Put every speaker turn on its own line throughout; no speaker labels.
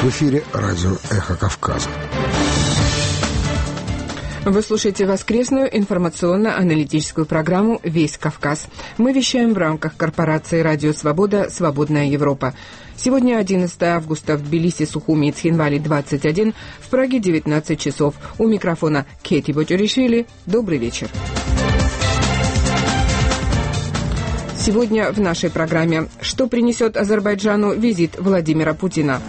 эфире радио «Эхо Кавказа».
Вы слушаете воскресную информационно-аналитическую программу «Весь Кавказ». Мы вещаем в рамках корпорации «Радио Свобода. Свободная Европа». Сегодня 11 августа в Тбилиси, Сухуми и Цхинвале 21, в Праге 19 часов. У микрофона Кети Ботюришвили. Добрый вечер. Сегодня в нашей программе: что принесет Азербайджану визит Владимира Путина?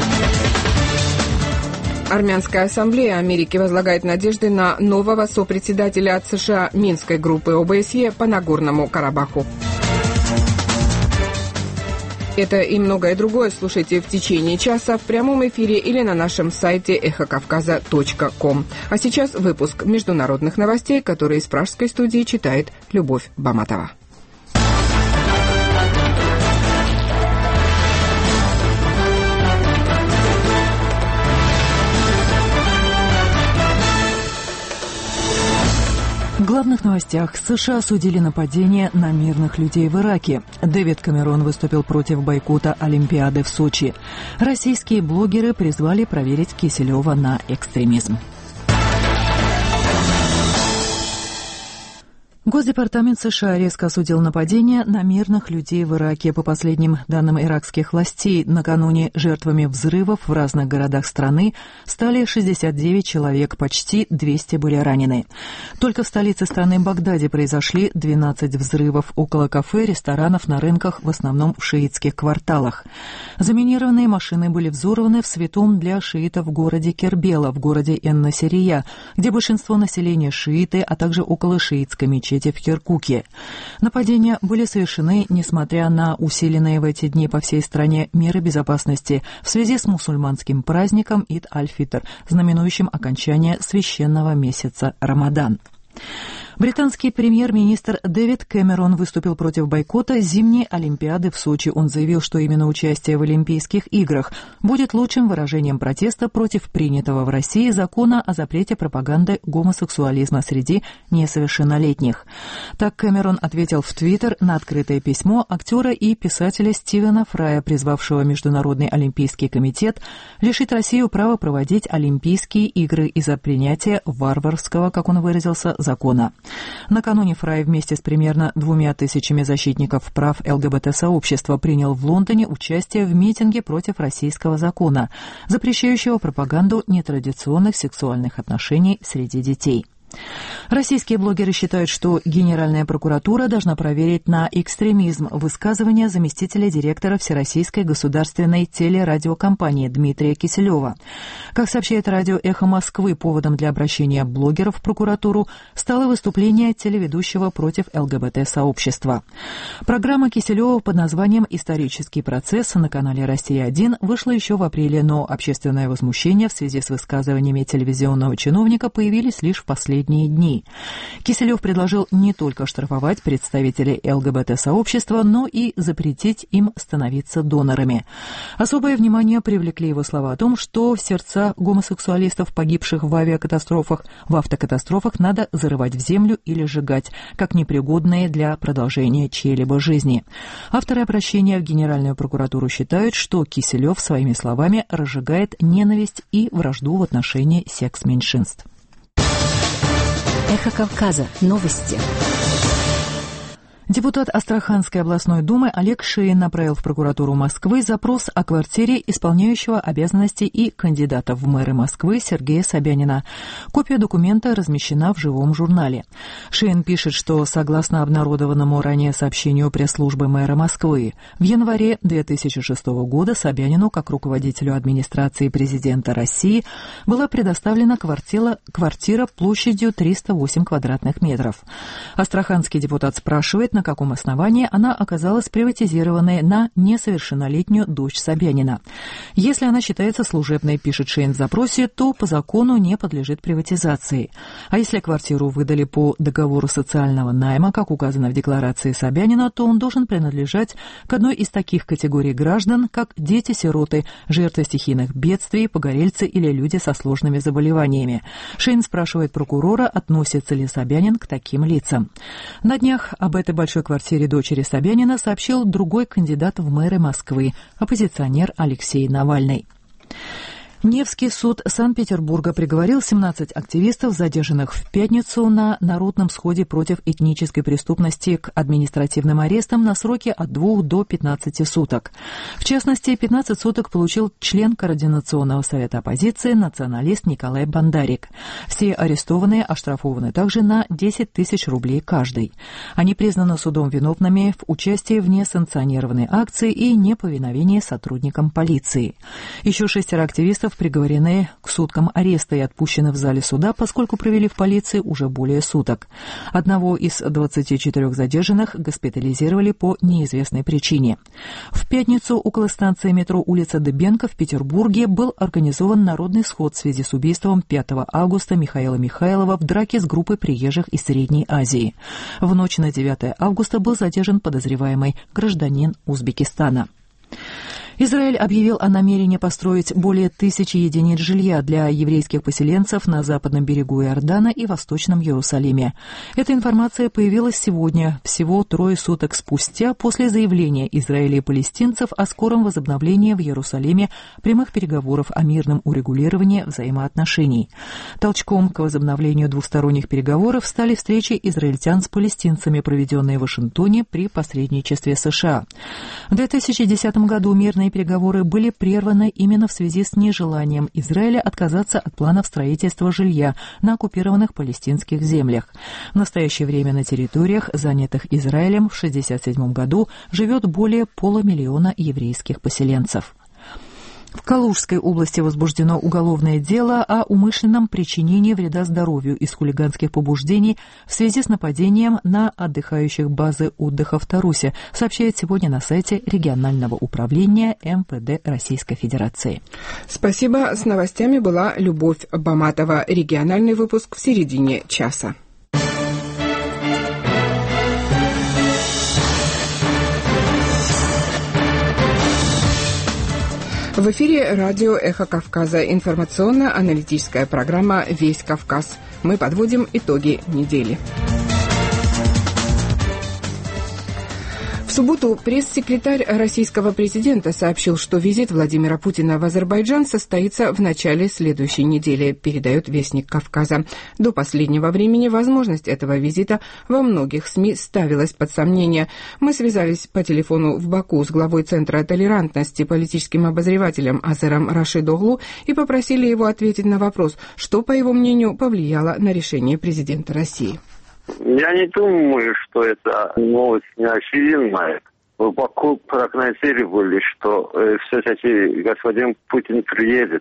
Армянская ассамблея Америки возлагает надежды на нового сопредседателя от США Минской группы ОБСЕ по Нагорному Карабаху. Это и многое другое слушайте в течение часа в прямом эфире или на нашем сайте эхокавказа.ком. А сейчас выпуск международных новостей, которые из пражской студии читает Любовь Баматова.
В главных новостях: США осудили нападение на мирных людей в Ираке. Дэвид Камерон выступил против бойкота Олимпиады в Сочи. Российские блогеры призвали проверить Киселева на экстремизм. Госдепартамент США резко осудил нападение на мирных людей в Ираке. По последним данным иракских властей, накануне жертвами взрывов в разных городах страны стали 69 человек, почти 200 были ранены. Только в столице страны Багдаде произошли 12 взрывов около кафе, ресторанов, на рынках, в основном в шиитских кварталах. Заминированные машины были взорваны в святом для шиитов городе Кербела, в городе Эн-Насирия, где большинство населения шииты, а также около шиитской мечети в Киркуке. Нападения были совершены, несмотря на усиленные в эти дни по всей стране меры безопасности в связи с мусульманским праздником Ид-аль-Фитр, знаменующим окончание священного месяца Рамадан. Британский премьер-министр Дэвид Кэмерон выступил против бойкота зимней Олимпиады в Сочи. Он заявил, что именно участие в Олимпийских играх будет лучшим выражением протеста против принятого в России закона о запрете пропаганды гомосексуализма среди несовершеннолетних. Так Кэмерон ответил в Твиттер на открытое письмо актера и писателя Стивена Фрая, призвавшего Международный олимпийский комитет лишить Россию права проводить Олимпийские игры из-за принятия варварского, как он выразился, закона. Накануне Фрай вместе с примерно 2000 защитников прав ЛГБТ-сообщества принял в Лондоне участие в митинге против российского закона, запрещающего пропаганду нетрадиционных сексуальных отношений среди детей. Российские блогеры считают, что Генеральная прокуратура должна проверить на экстремизм высказывания заместителя директора Всероссийской государственной телерадиокомпании Дмитрия Киселева. Как сообщает радио «Эхо Москвы», поводом для обращения блогеров в прокуратуру стало выступление телеведущего против ЛГБТ-сообщества. Программа Киселева под названием «Исторический процесс» на канале «Россия-1» вышла еще в апреле, но общественное возмущение в связи с высказываниями телевизионного чиновника появились лишь в последние дни. Киселев предложил не только штрафовать представителей ЛГБТ-сообщества, но и запретить им становиться донорами. Особое внимание привлекли его слова о том, что сердца гомосексуалистов, погибших в автокатастрофах, надо зарывать в землю или сжигать, как непригодные для продолжения чьей-либо жизни. Авторы обращения в Генеральную прокуратуру считают, что Киселев своими словами разжигает ненависть и вражду в отношении секс-меньшинств.
Эхо Кавказа. Новости.
Депутат Астраханской областной думы Олег Шеин направил в прокуратуру Москвы запрос о квартире исполняющего обязанности и кандидата в мэры Москвы Сергея Собянина. Копия документа размещена в живом журнале. Шеин пишет, что согласно обнародованному ранее сообщению пресс-службы мэра Москвы, в январе 2006 года Собянину, как руководителю администрации президента России, была предоставлена квартира площадью 308 квадратных метров. Астраханский депутат спрашивает, на каком основании она оказалась приватизированной на несовершеннолетнюю дочь Собянина. Если она считается служебной, пишет Шейн в запросе, то по закону не подлежит приватизации. А если квартиру выдали по договору социального найма, как указано в декларации Собянина, то он должен принадлежать к одной из таких категорий граждан, как дети-сироты, жертвы стихийных бедствий, погорельцы или люди со сложными заболеваниями. Шейн спрашивает прокурора, относится ли Собянин к таким лицам. На днях об этой большой квартире дочери Собянина сообщил другой кандидат в мэры Москвы, оппозиционер Алексей Навальный. Невский суд Санкт-Петербурга приговорил 17 активистов, задержанных в пятницу на народном сходе против этнической преступности, к административным арестам на сроки от 2 до 15 суток. В частности, 15 суток получил член Координационного совета оппозиции, националист Николай Бандарик. Все арестованные оштрафованы также на 10 тысяч рублей каждый. Они признаны судом виновными в участии в несанкционированной акции и неповиновении сотрудникам полиции. Еще 6 активистов приговорены к суткам ареста и отпущены в зале суда, поскольку провели в полиции уже более суток. Одного из 24 задержанных госпитализировали по неизвестной причине. В пятницу около станции метро улица Дыбенко в Петербурге был организован народный сход в связи с убийством 5 августа Михаила Михайлова в драке с группой приезжих из Средней Азии. В ночь на 9 августа был задержан подозреваемый гражданин Узбекистана. Израиль объявил о намерении построить более 1000 единиц жилья для еврейских поселенцев на западном берегу Иордана и Восточном Иерусалиме. Эта информация появилась сегодня, всего 3 суток спустя, после заявления Израиля и палестинцев о скором возобновлении в Иерусалиме прямых переговоров о мирном урегулировании взаимоотношений. Толчком к возобновлению двусторонних переговоров стали встречи израильтян с палестинцами, проведенные в Вашингтоне при посредничестве США. В 2010 году мирные переговоры были прерваны именно в связи с нежеланием Израиля отказаться от планов строительства жилья на оккупированных палестинских землях. В настоящее время на территориях, занятых Израилем в 1967 году, живет более 500 000 еврейских поселенцев. В Калужской области возбуждено уголовное дело о умышленном причинении вреда здоровью из хулиганских побуждений в связи с нападением на отдыхающих базы отдыха в Тарусе, сообщает сегодня на сайте регионального управления МВД Российской Федерации.
Спасибо. С новостями была Любовь Баматова. Региональный выпуск в середине часа. В эфире радио «Эхо Кавказа», информационно-аналитическая программа «Весь Кавказ». Мы подводим итоги недели. В субботу пресс-секретарь российского президента сообщил, что визит Владимира Путина в Азербайджан состоится в начале следующей недели, передает Вестник Кавказа. До последнего времени возможность этого визита во многих СМИ ставилась под сомнение. Мы связались по телефону в Баку с главой Центра толерантности, политическим обозревателем Азером Рашидоглу и попросили его ответить на вопрос, что, по его мнению, повлияло на решение президента России.
Я не думаю, что это новость неочевидная. В Баку прогнозировали, что все-таки господин Путин приедет.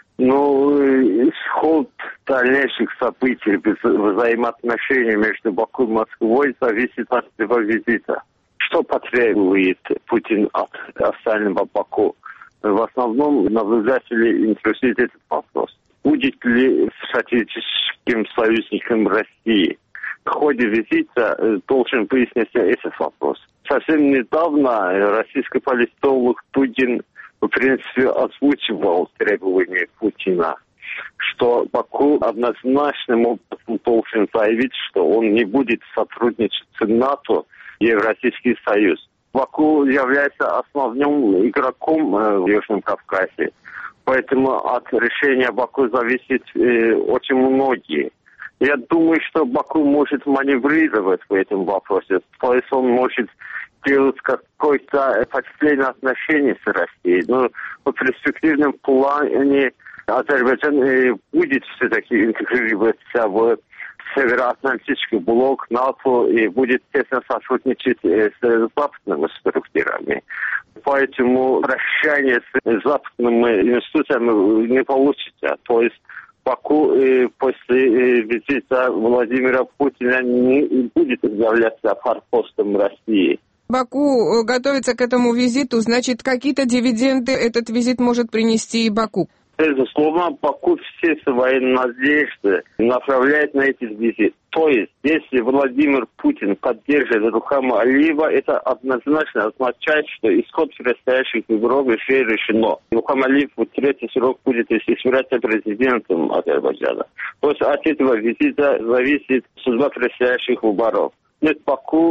Но исход дальнейших событий, взаимоотношений между Баку и Москвой зависит от его визита. Что потребует Путин от официального Баку? В основном наблюдатели интересует этот вопрос. Будет ли стратегическим союзником России? В ходе визита должен выясниться этот вопрос. Совсем недавно российский политолог Дугин, в принципе, озвучивал требования Путина, что Баку однозначным образом должен заявить, что он не будет сотрудничать с НАТО и Евразийский Союз. Баку является основным игроком в Южном Кавказе, поэтому от решения Баку зависит очень многие. Я думаю, что Баку может маневрировать в этом вопросе. То есть он может делать какое-то впечатление отношений с Россией. Но в перспективном плане Азербайджан будет все-таки интегрироваться в Североатлантический блок НАТО и будет тесно сотрудничать с западными структурами. Поэтому прощание с западными институциями не получится. То есть Баку после визита Владимира Путина не будет являться форпостом России.
Баку готовится к этому визиту, значит, какие-то дивиденды этот визит может принести и Баку?
Безусловно, Баку все свои надежды направляет на этот визит. То есть, если Владимир Путин поддержит Рухама Алиева, это однозначно означает, что исход предстоящих выборов уже решено. Рухам Алиев в третий срок будет избираться президентом Азербайджана. То есть от этого визита зависит судьба предстоящих выборов. Нет, Баку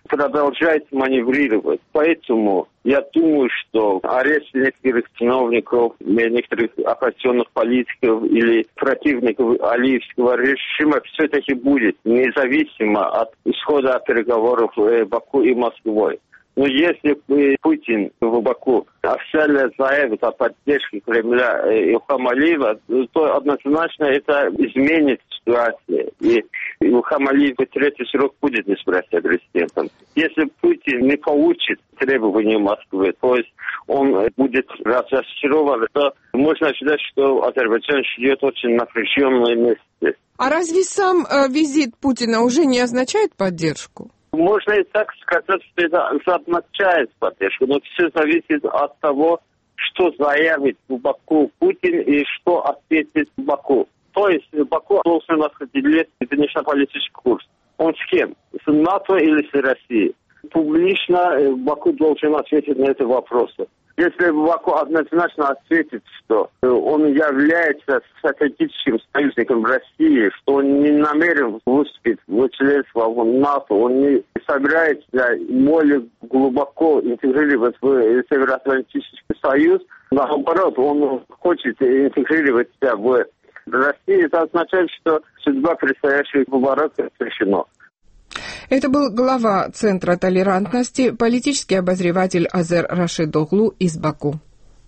продолжает маневрировать. Поэтому я думаю, что арест некоторых чиновников, некоторых оппозиционных политиков или противников алиевского режима все-таки будет, независимо от исхода переговоров Баку и Москвой. Но если Путин в Баку официально заявит о поддержке Кремля Ильхама Алиева, то однозначно это изменит ситуацию. И Ильхам Алиев третий срок будет избираться президентом. Если Путин не получит требования Москвы, то есть он будет разочарован, то можно считать, что Азербайджан ждет очень напряженное место.
А разве сам визит Путина уже не означает поддержку?
Можно и так сказать, что это означает поддержку, но все зависит от того, что заявит в Баку Путин и что ответит Баку. То есть Баку должен определить внешнеполитический курс. Он с кем? С НАТО или с Россией? Публично Баку должен ответить на эти вопросы. Если Баку однозначно ответит, что он является стратегическим союзником России, что он не намерен выступить в членство в НАТО, он не собирается более глубоко интегрировать в Североатлантический союз, наоборот, он хочет интегрировать себя в Россию, это означает, что судьба предстоящих выборов решена.
Это был глава Центра толерантности, политический обозреватель Азер Рашид Оглу из Баку.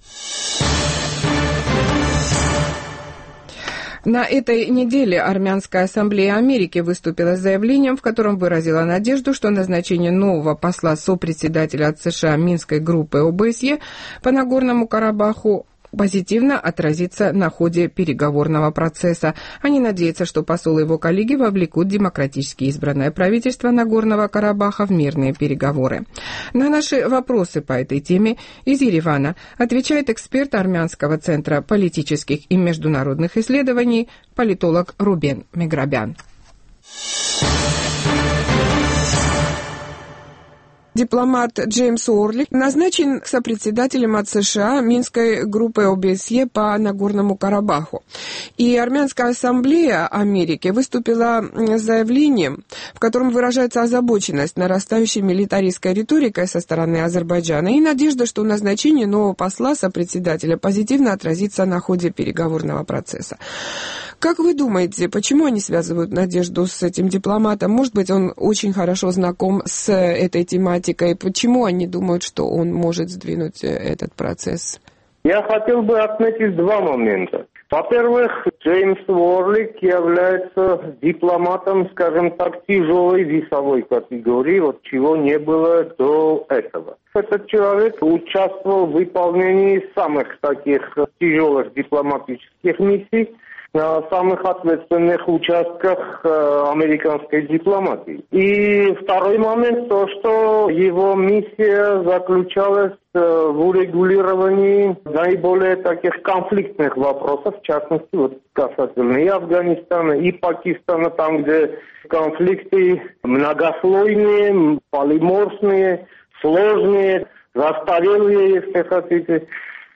На этой неделе Армянская ассамблея Америки выступила с заявлением, в котором выразила надежду, что назначение нового посла-сопредседателя от США Минской группы ОБСЕ по Нагорному Карабаху позитивно отразится на ходе переговорного процесса. Они надеются, что посол и его коллеги вовлекут демократически избранное правительство Нагорного Карабаха в мирные переговоры. На наши вопросы по этой теме из Еревана отвечает эксперт Армянского центра политических и международных исследований, политолог Рубен Меграбян. Дипломат Джеймс Уорлик назначен сопредседателем от США Минской группы ОБСЕ по Нагорному Карабаху. И Армянская ассамблея Америки выступила с заявлением, в котором выражается озабоченность нарастающей милитаристской риторикой со стороны Азербайджана и надежда, что назначение нового посла сопредседателя позитивно отразится на ходе переговорного процесса. Как вы думаете, почему они связывают надежду с этим дипломатом? Может быть, он очень хорошо знаком с этой тематикой. Почему они думают, что он может сдвинуть этот процесс?
Я хотел бы отметить два момента. Во-первых, Джеймс Уорлик является дипломатом, скажем так, тяжелой весовой категории, вот чего не было до этого. Этот человек участвовал в выполнении самых таких тяжелых дипломатических миссий на самых ответственных участках американской дипломатии. И второй момент, то, что его миссия заключалась в урегулировании наиболее таких конфликтных вопросов, в частности, вот касательно и Афганистана, и Пакистана, там, где конфликты многослойные, полиморфные, сложные, застарелые, если хотите.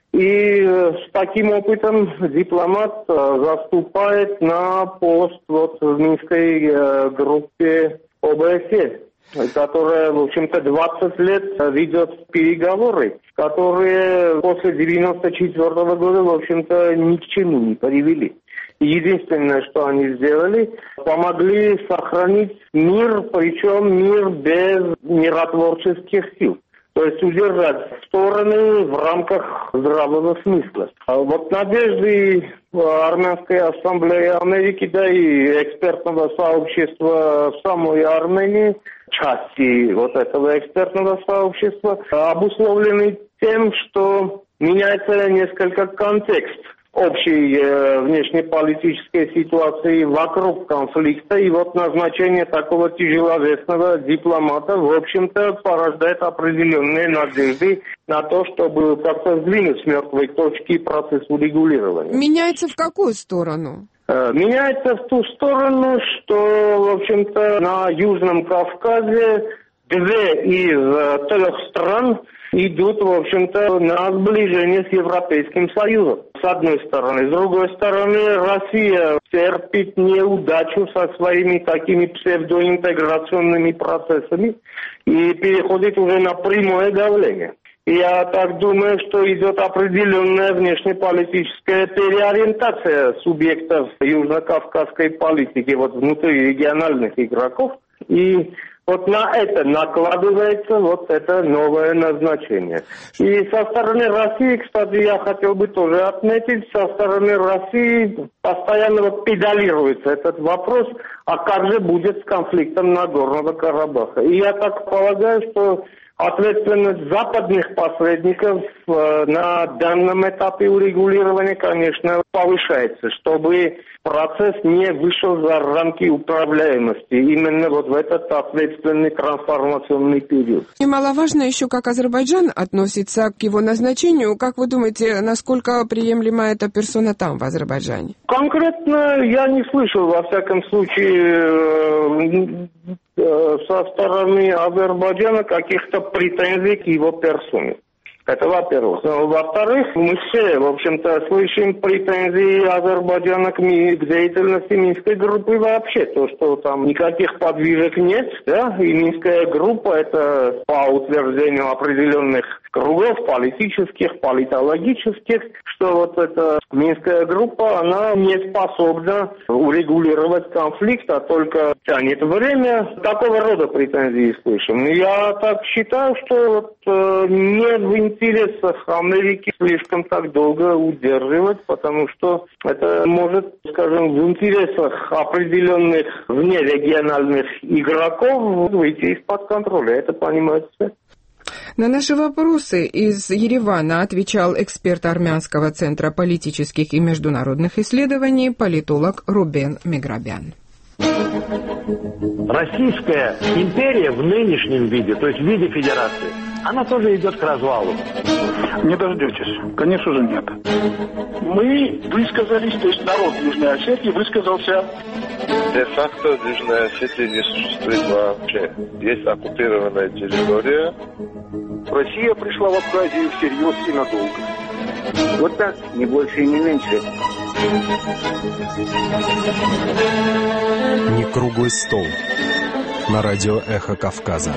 И с таким опытом дипломат заступает на пост вот в Минской группе ОБСЕ, которая, в общем-то, 20 лет ведет переговоры, которые после 1994 года, в общем-то, ни к чему не привели. Единственное, что они сделали, помогли сохранить мир, причем мир без миротворческих сил. То есть удержать стороны в рамках здравого смысла. А вот надежды Армянской ассамблеи Америки, да и экспертного сообщества в самой Армении, части вот этого экспертного сообщества, обусловлены тем, что меняется несколько контекст общей внешнеполитической ситуации вокруг конфликта, и вот назначение такого тяжеловесного дипломата, в общем-то, порождает определенные надежды на то, чтобы как-то сдвинуть с мертвой точки процесс урегулирования.
Меняется в какую сторону?
Меняется в ту сторону, что, в общем-то, на Южном Кавказе Две из 3 стран идут, в общем-то, на сближение с Европейским Союзом, с одной стороны. С другой стороны, Россия терпит неудачу со своими такими псевдоинтеграционными процессами и переходит уже на прямое давление. Я так думаю, что идет определенная внешнеполитическая переориентация субъектов южно-кавказской политики, вот внутри региональных игроков. И вот на это накладывается вот это новое назначение. И со стороны России, кстати, я хотел бы тоже отметить, со стороны России постоянно педалируется этот вопрос, а как же будет с конфликтом Нагорного Карабаха. И я так полагаю, что ответственность западных посредников на данном этапе урегулирования, конечно, повышается, чтобы процесс не вышел за рамки управляемости именно вот в этот ответственный трансформационный период.
Немаловажно еще, как Азербайджан относится к его назначению. Как вы думаете, насколько приемлема эта персона там, в Азербайджане?
Конкретно я не слышал, во всяком случае, со стороны Азербайджана каких-то претензий к его персоне. Это во-первых. Во-вторых, мы все, в общем-то, слышим претензии Азербайджана к деятельности Минской группы вообще. То, что там никаких подвижек нет, да, и Минская группа, это по утверждению определенных кругов политических, политологических, что вот эта Минская группа, она не способна урегулировать конфликт, а только тянет время. Такого рода претензии слышим. Я так считаю, что вот не в интересах Америки слишком так долго удерживать, потому что это может, скажем, в интересах определенных внерегиональных игроков выйти из-под контроля. Это понимают все.
На наши вопросы из Еревана отвечал эксперт Армянского центра политических и международных исследований, политолог Рубен Миграбян.
Российская империя в нынешнем виде, то есть в виде федерации, она тоже идет к развалу.
Не дождетесь. Конечно же нет. Мы высказались, то есть народ Южной Осетии высказался.
Де-факто Южная Осетия не существует вообще. Есть оккупированная территория.
Россия пришла в Абхазию всерьез и надолго.
Вот так, не больше и не меньше.
Не круглый стол. На радио «Эхо Кавказа».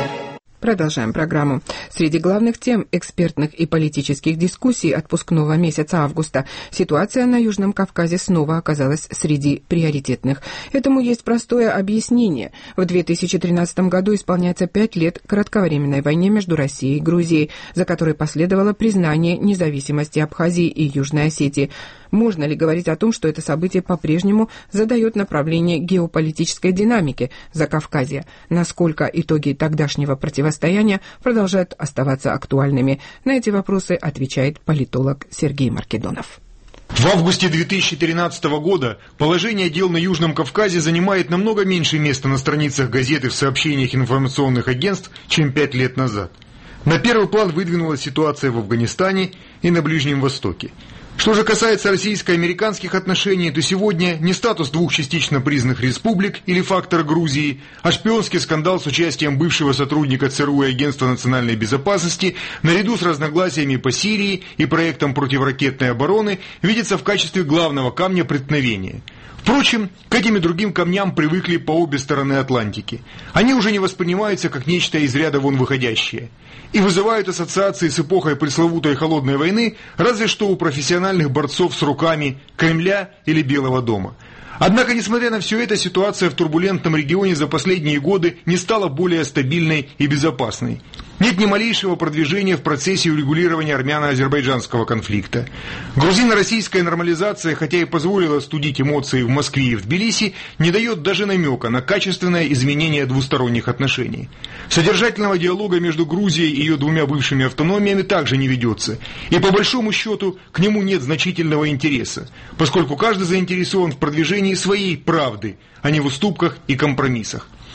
Продолжаем программу. Среди главных тем экспертных и политических дискуссий отпускного месяца августа ситуация на Южном Кавказе снова оказалась среди приоритетных. Этому есть простое объяснение. В 2013 году исполняется 5 лет кратковременной войне между Россией и Грузией, за которой последовало признание независимости Абхазии и Южной Осетии. Можно ли говорить о том, что это событие по-прежнему задает направление геополитической динамики Закавказья? Насколько итоги тогдашнего противостояния продолжают оставаться актуальными? На эти вопросы отвечает политолог Сергей Маркедонов.
В августе 2013 года положение дел на Южном Кавказе занимает намного меньше места на страницах газет и в сообщениях информационных агентств, чем 5 лет назад. На первый план выдвинулась ситуация в Афганистане и на Ближнем Востоке. Что же касается российско-американских отношений, то сегодня не статус двух частично признанных республик или фактор Грузии, а шпионский скандал с участием бывшего сотрудника ЦРУ и Агентства национальной безопасности, наряду с разногласиями по Сирии и проектом противоракетной обороны, видится в качестве главного камня преткновения. Впрочем, к этим и другим камням привыкли по обе стороны Атлантики. Они уже не воспринимаются как нечто из ряда вон выходящее. И вызывают ассоциации с эпохой пресловутой холодной войны разве что у профессиональных борцов с руками Кремля или Белого дома. Однако, несмотря на все это, ситуация в турбулентном регионе за последние годы не стала более стабильной и безопасной. Нет ни малейшего продвижения в процессе урегулирования армяно-азербайджанского конфликта. Грузино-российская нормализация, хотя и позволила остудить эмоции в Москве и в Тбилиси, не дает даже намека на качественное изменение двусторонних отношений. Содержательного диалога между Грузией и ее двумя бывшими автономиями также не ведется. И по большому счету к нему нет значительного интереса, поскольку каждый заинтересован в продвижении своей правды, а не в уступках и компромиссах.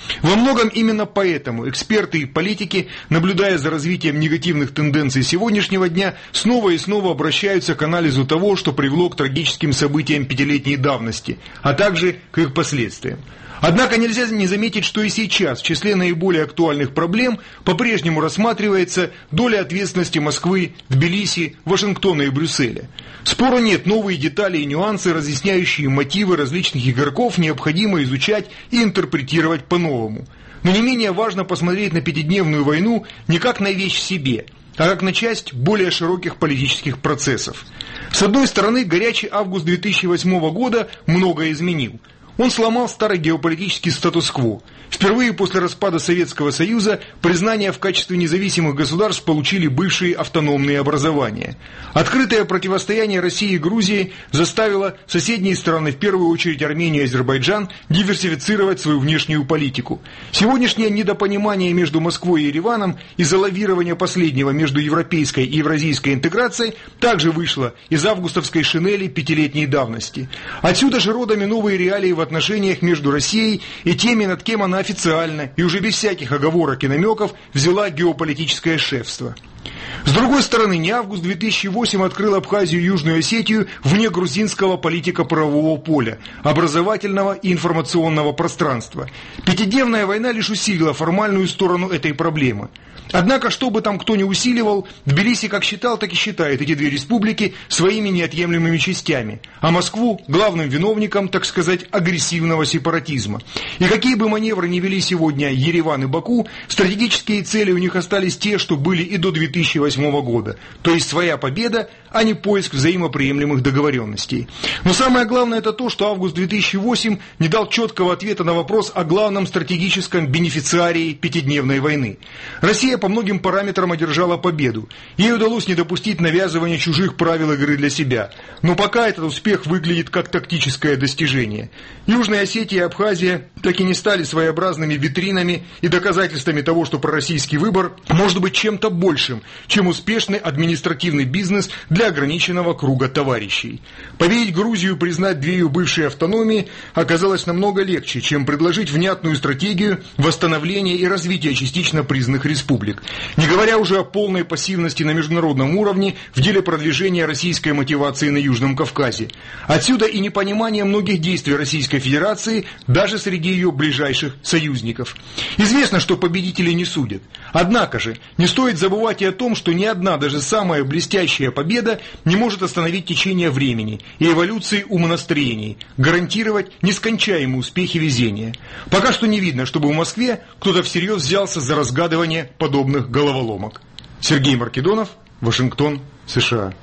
Во многом именно поэтому эксперты и политики, наблюдая за развитием негативных тенденций сегодняшнего дня, снова и снова обращаются к анализу того, что привело к трагическим событиям пятилетней давности, а также к их последствиям. Однако нельзя не заметить, что и сейчас в числе наиболее актуальных проблем по-прежнему рассматривается доля ответственности Москвы, Тбилиси, Вашингтона и Брюсселя. Спору нет, новые детали и нюансы, разъясняющие мотивы различных игроков, необходимо изучать и интерпретировать по-новому. Но не менее важно посмотреть на пятидневную войну не как на вещь в себе, а как на часть более широких политических процессов. С одной стороны, горячий август 2008 года многое изменил. Он сломал старый геополитический статус-кво. Впервые после распада Советского Союза признание в качестве независимых государств получили бывшие автономные образования. Открытое противостояние России и Грузии заставило соседние страны, в первую очередь Армению и Азербайджан, диверсифицировать свою внешнюю политику. Сегодняшнее недопонимание между Москвой и Ереваном из-за лавирования последнего между европейской и евразийской интеграцией также вышло из августовской шинели пятилетней давности. Отсюда же родом и новые реалии в отношениях между Россией и теми, над кем она официально и уже без всяких оговорок и намеков взяла геополитическое шефство. С другой стороны, не август 2008 открыл Абхазию и Южную Осетию вне грузинского политико-правового поля, образовательного и информационного пространства. Пятидневная война лишь усилила формальную сторону этой проблемы. Однако, что бы там кто ни усиливал, Тбилиси как считал, так и считает эти две республики своими неотъемлемыми частями, а Москву главным виновником, так сказать, агрессивного сепаратизма. И какие бы маневры ни вели сегодня Ереван и Баку, стратегические цели у них остались те, что были и до 2008 года, то есть своя победа, а не поиск взаимоприемлемых договоренностей. Но самое главное это то, что август 2008 не дал четкого ответа на вопрос о главном стратегическом бенефициарии пятидневной войны. Россия по многим параметрам одержала победу. Ей удалось не допустить навязывания чужих правил игры для себя. Но пока этот успех выглядит как тактическое достижение. Южная Осетия и Абхазия так и не стали своеобразными витринами и доказательствами того, что пророссийский выбор может быть чем-то большим, чем успешный административный бизнес для ограниченного круга товарищей. Поверить Грузию признать две ее бывшие автономии оказалось намного легче, чем предложить внятную стратегию восстановления и развития частично признанных республик. Не говоря уже о полной пассивности на международном уровне в деле продвижения российской мотивации на Южном Кавказе. Отсюда и непонимание многих действий Российской Федерации даже среди ее ближайших союзников. Известно, что победителей не судят. Однако же, не стоит забывать и о том, что ни одна, даже самая блестящая победа не может остановить течение времени и эволюции умонастроений, гарантировать нескончаемые успехи везения. Пока что не видно, чтобы в Москве кто-то всерьез взялся за разгадывание подобных головоломок. Сергей Маркедонов, Вашингтон, США.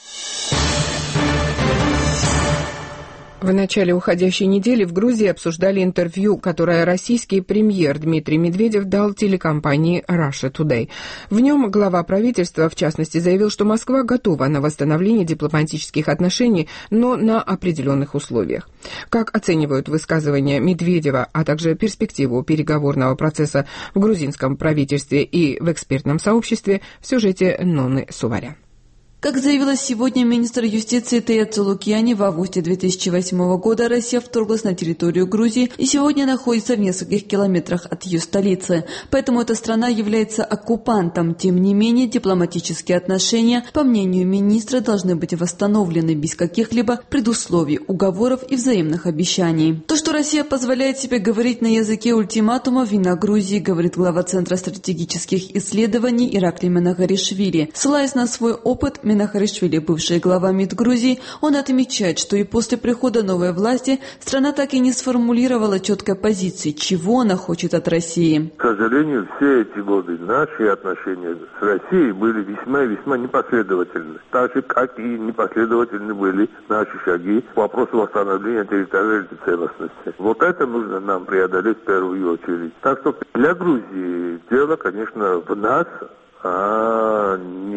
В начале уходящей недели в Грузии обсуждали интервью, которое российский премьер Дмитрий Медведев дал телекомпании Russia Today. В нем глава правительства, в частности, заявил, что Москва готова на восстановление дипломатических отношений, но на определенных условиях. Как оценивают высказывания Медведева, а также перспективу переговорного процесса в грузинском правительстве и в экспертном сообществе, в сюжете Нонны Суваря.
Как заявила сегодня министр юстиции Тея Цулукьяни, в августе 2008 года Россия вторглась на территорию Грузии и сегодня находится в нескольких километрах от ее столицы. Поэтому эта страна является оккупантом. Тем не менее, дипломатические отношения, по мнению министра, должны быть восстановлены без каких-либо предусловий, уговоров и взаимных обещаний. То, что Россия позволяет себе говорить на языке ультиматума, вина Грузии, говорит глава Центра стратегических исследований Ираклий Минахаришвили. Ссылаясь на свой опыт, Минахаришвили, бывший глава МИД Грузии, он отмечает, что и после прихода новой власти страна так и не сформулировала четкой позиции, чего она хочет от России.
К сожалению, все эти годы наши отношения с Россией были весьма непоследовательны. Так же, как и непоследовательны были наши шаги по вопросу восстановления территориальной целостности. Вот это нужно нам преодолеть в первую очередь. Так что для Грузии дело, конечно, в нас, а не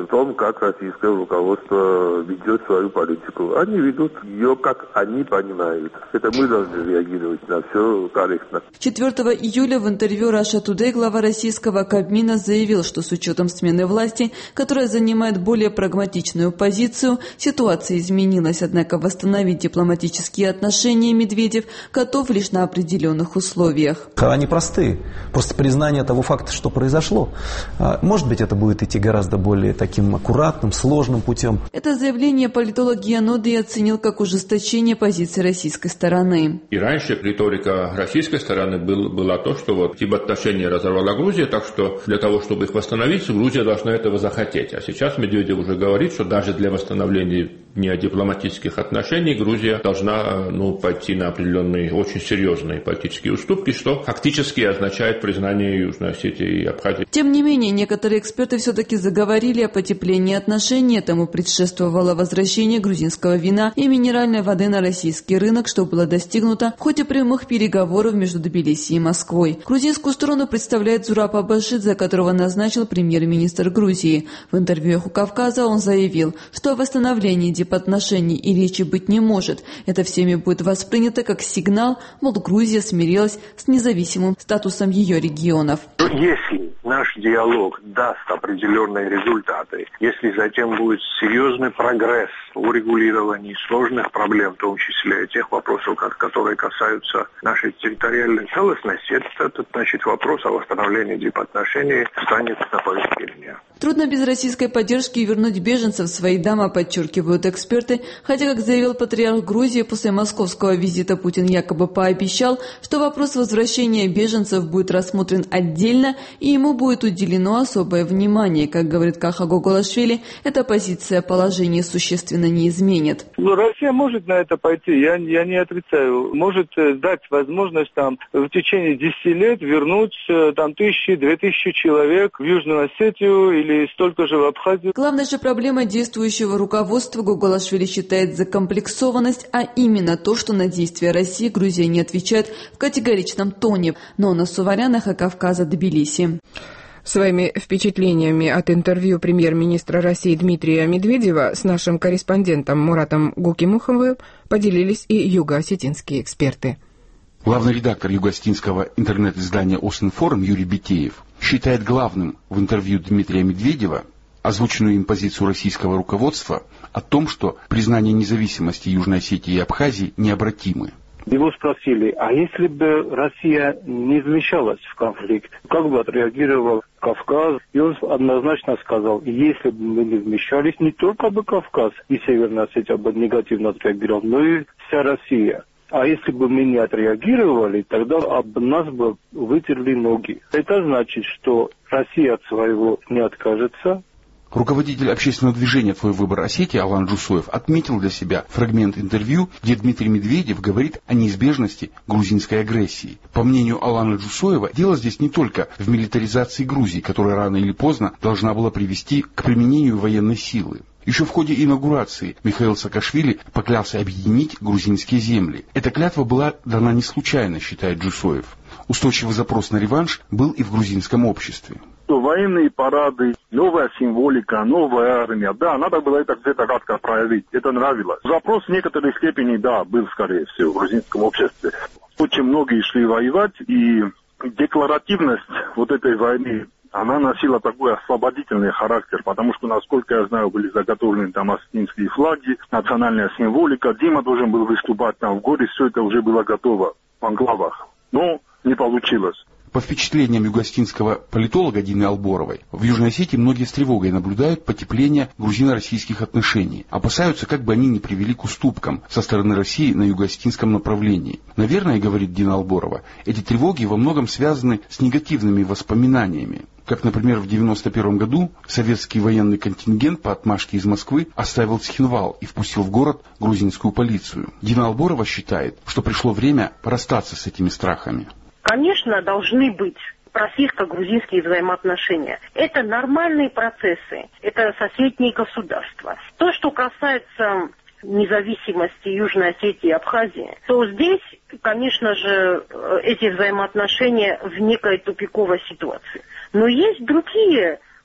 в том, как российское руководство ведет свою политику. Они ведут ее, как они понимают. Это мы должны реагировать на все корректно.
4 июля в интервью Russia Today глава российского Кабмина заявил, что с учетом смены власти, которая занимает более прагматичную позицию, ситуация изменилась, однако восстановить дипломатические отношения Медведев готов лишь на определенных условиях.
Они простые. Просто признание того факта, что произошло. Может быть, это будет идти гораздо более таким аккуратным, сложным путем.
Это заявление политолог Януди оценил как ужесточение позиции российской стороны.
И раньше риторика российской стороны была то, что вот типа отношения разорвала Грузия, так что для того, чтобы их восстановить, Грузия должна этого захотеть. А сейчас Медведев уже говорит, что даже для восстановления дипломатических отношений Грузия должна пойти на определенные очень серьезные политические уступки, что фактически означает признание Южной Осетии и Абхазии.
Тем не менее, некоторые эксперты все-таки заговорили о потеплении отношений. Этому предшествовало возвращение грузинского вина и минеральной воды на российский рынок, что было достигнуто в ходе прямых переговоров между Тбилиси и Москвой. Грузинскую сторону представляет Зураб Абашидзе, которого назначил премьер-министр Грузии. В интервью «Эху Кавказа» он заявил, что о восстановлении дипотношений и речи быть не может. Это всеми будет воспринято как сигнал, мол, Грузия смирилась с независимым статусом ее регионов.
Если наш диалог даст определенные результаты, если затем будет серьезный прогресс в урегулировании сложных проблем, в том числе и тех вопросов, которые касаются нашей территориальной целостности, этот вопрос о восстановлении дипотношений станет на повестке дня.
Трудно без российской поддержки вернуть беженцев в свои дома, подчеркивают эксперты, хотя, как заявил патриарх Грузии, после московского визита Путин якобы пообещал, что вопрос возвращения беженцев будет рассмотрен отдельно и ему будет уделено особое внимание. Как говорит Каха Гоголашвили, эта позиция положение существенно не изменит.
Россия может на это пойти, я не отрицаю. Может дать возможность в течение 10 лет вернуть 1000-2000 человек в Южную Осетию или столько же в Абхазию.
Главной же проблемой действующего руководства Гоголашвили считает закомплексованность, а именно то, что на действия России Грузия не отвечает в категоричном тоне. Нона Суварян, Эхо Кавказа, Тбилиси.
Своими впечатлениями от интервью премьер-министра России Дмитрия Медведева с нашим корреспондентом Муратом Гукимуховым поделились и юго-осетинские эксперты.
Главный редактор юго-осетинского интернет-издания «Осинформ» Юрий Битеев считает главным в интервью Дмитрия Медведева озвученную им позицию российского руководства о том, что признание независимости Южной Осетии и Абхазии необратимы.
Его спросили, а если бы Россия не вмешалась в конфликт, как бы отреагировал Кавказ? И он однозначно сказал, если бы мы не вмешались, не только бы Кавказ и Северная Осетия бы негативно отреагировал, но и вся Россия. А если бы мы не отреагировали, тогда об нас бы вытерли ноги. Это значит, что Россия от своего не откажется.
Руководитель общественного движения «Твой выбор Осетии» Алан Джусоев отметил для себя фрагмент интервью, где Дмитрий Медведев говорит о неизбежности грузинской агрессии. По мнению Алана Джусоева, дело здесь не только в милитаризации Грузии, которая рано или поздно должна была привести к применению военной силы. Еще в ходе инаугурации Михаил Саакашвили поклялся объединить грузинские земли. Эта клятва была дана не случайно, считает Джусоев. Устойчивый запрос на реванш был и в грузинском обществе.
Военные парады, новая символика, новая армия. Да, надо было это где-то как-то проявить. Это нравилось. Запрос в некоторой степени, да, был, скорее всего, в грузинском обществе. Очень многие шли воевать, и декларативность вот этой войны, она носила такой освободительный характер, потому что, насколько я знаю, были заготовлены там осетинские флаги, национальная символика. Дима должен был выступать там в горе, все это уже было готово в анклавах. Но не получилось.
По впечатлениям юго-осетинского политолога Дины Алборовой, в Южной Осетии многие с тревогой наблюдают потепление грузино-российских отношений. Опасаются, как бы они ни привели к уступкам со стороны России на юго-осетинском направлении. Наверное, говорит Дина Алборова, эти тревоги во многом связаны с негативными воспоминаниями. Как, например, в 1991 году советский военный контингент по отмашке из Москвы оставил Цхинвал и впустил в город грузинскую полицию. Дина Алборова считает, что пришло время расстаться с этими страхами.
Конечно, должны быть российско-грузинские взаимоотношения. Это нормальные процессы, это соседние государства. То, что касается независимости Южной Осетии и Абхазии, то здесь, конечно же, эти взаимоотношения в некой тупиковой ситуации. Но есть другие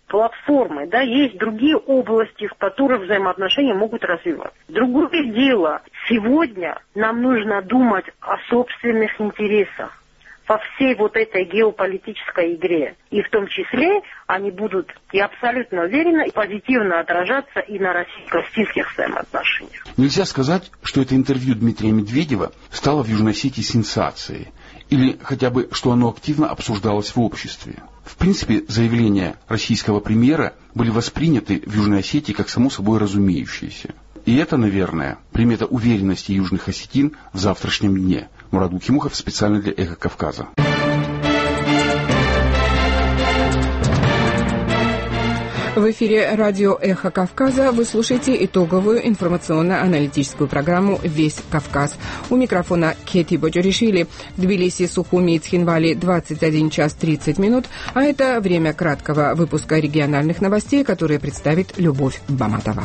платформы, да, есть другие области, в которых взаимоотношения могут развиваться. Другое дело, сегодня нам нужно думать о собственных интересах во всей вот этой геополитической игре. И в том числе они будут, я абсолютно уверена, позитивно отражаться и на российско-российских взаимоотношениях.
Нельзя сказать, что это интервью Дмитрия Медведева стало в Южной Осетии сенсацией. Или хотя бы, что оно активно обсуждалось в обществе. В принципе, заявления российского премьера были восприняты в Южной Осетии как само собой разумеющиеся. И это, наверное, примета уверенности южных осетин в завтрашнем дне. Мурат Гукимухов специально для «Эхо Кавказа».
В эфире радио «Эхо Кавказа» вы слушаете итоговую информационно-аналитическую программу «Весь Кавказ». У микрофона Кети Боджоришвили. В Тбилиси, Сухуми и Цхинвали 21 час 30 минут, а это время краткого выпуска региональных новостей, которые представит Любовь Баматова.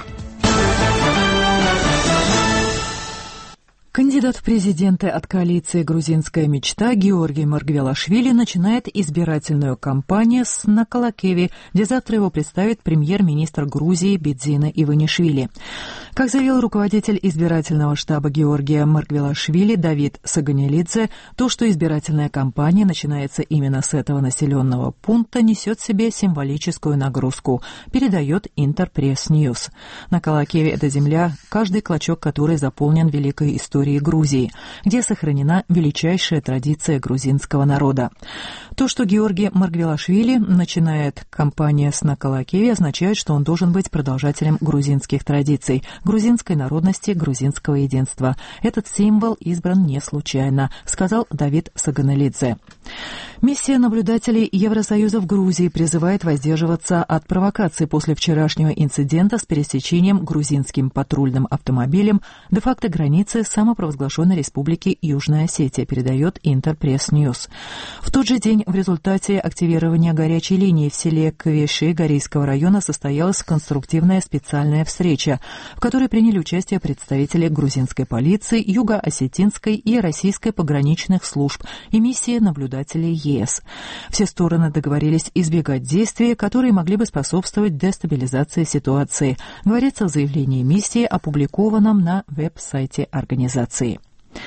Кандидат в президенты от коалиции «Грузинская мечта» Георгий Маргвелашвили начинает избирательную кампанию с Накалакеви, где завтра его представит премьер-министр Грузии Бидзина Иванишвили. Как заявил руководитель избирательного штаба Георгия Маргвелашвили Давид Саганелидзе, то, что избирательная кампания начинается именно с этого населенного пункта, несет в себе символическую нагрузку, передает Интерпресс Ньюс. Накалакеви – это земля, каждый клочок которой заполнен великой историей Грузии, где сохранена величайшая традиция грузинского народа. То, что Георгий Маргвелашвили начинает кампанию с Накалакеви, означает, что он должен быть продолжателем грузинских традиций, грузинской народности, грузинского единства. Этот символ избран не случайно, сказал Давид Саганелидзе. Миссия наблюдателей Евросоюза в Грузии призывает воздерживаться от провокаций после вчерашнего инцидента с пересечением грузинским патрульным автомобилем де-факто границы самопровозглашенной республики Южная Осетия, передает Интерпресс Ньюс. В тот же день в результате активирования горячей линии в селе Квеши Горейского района состоялась конструктивная специальная встреча, в которой приняли участие представители грузинской полиции, юго-осетинской и российской пограничных служб и миссии наблюдателей ЕС. Все стороны договорились избегать действий, которые могли бы способствовать дестабилизации ситуации, говорится в заявлении миссии, опубликованном на веб-сайте организации.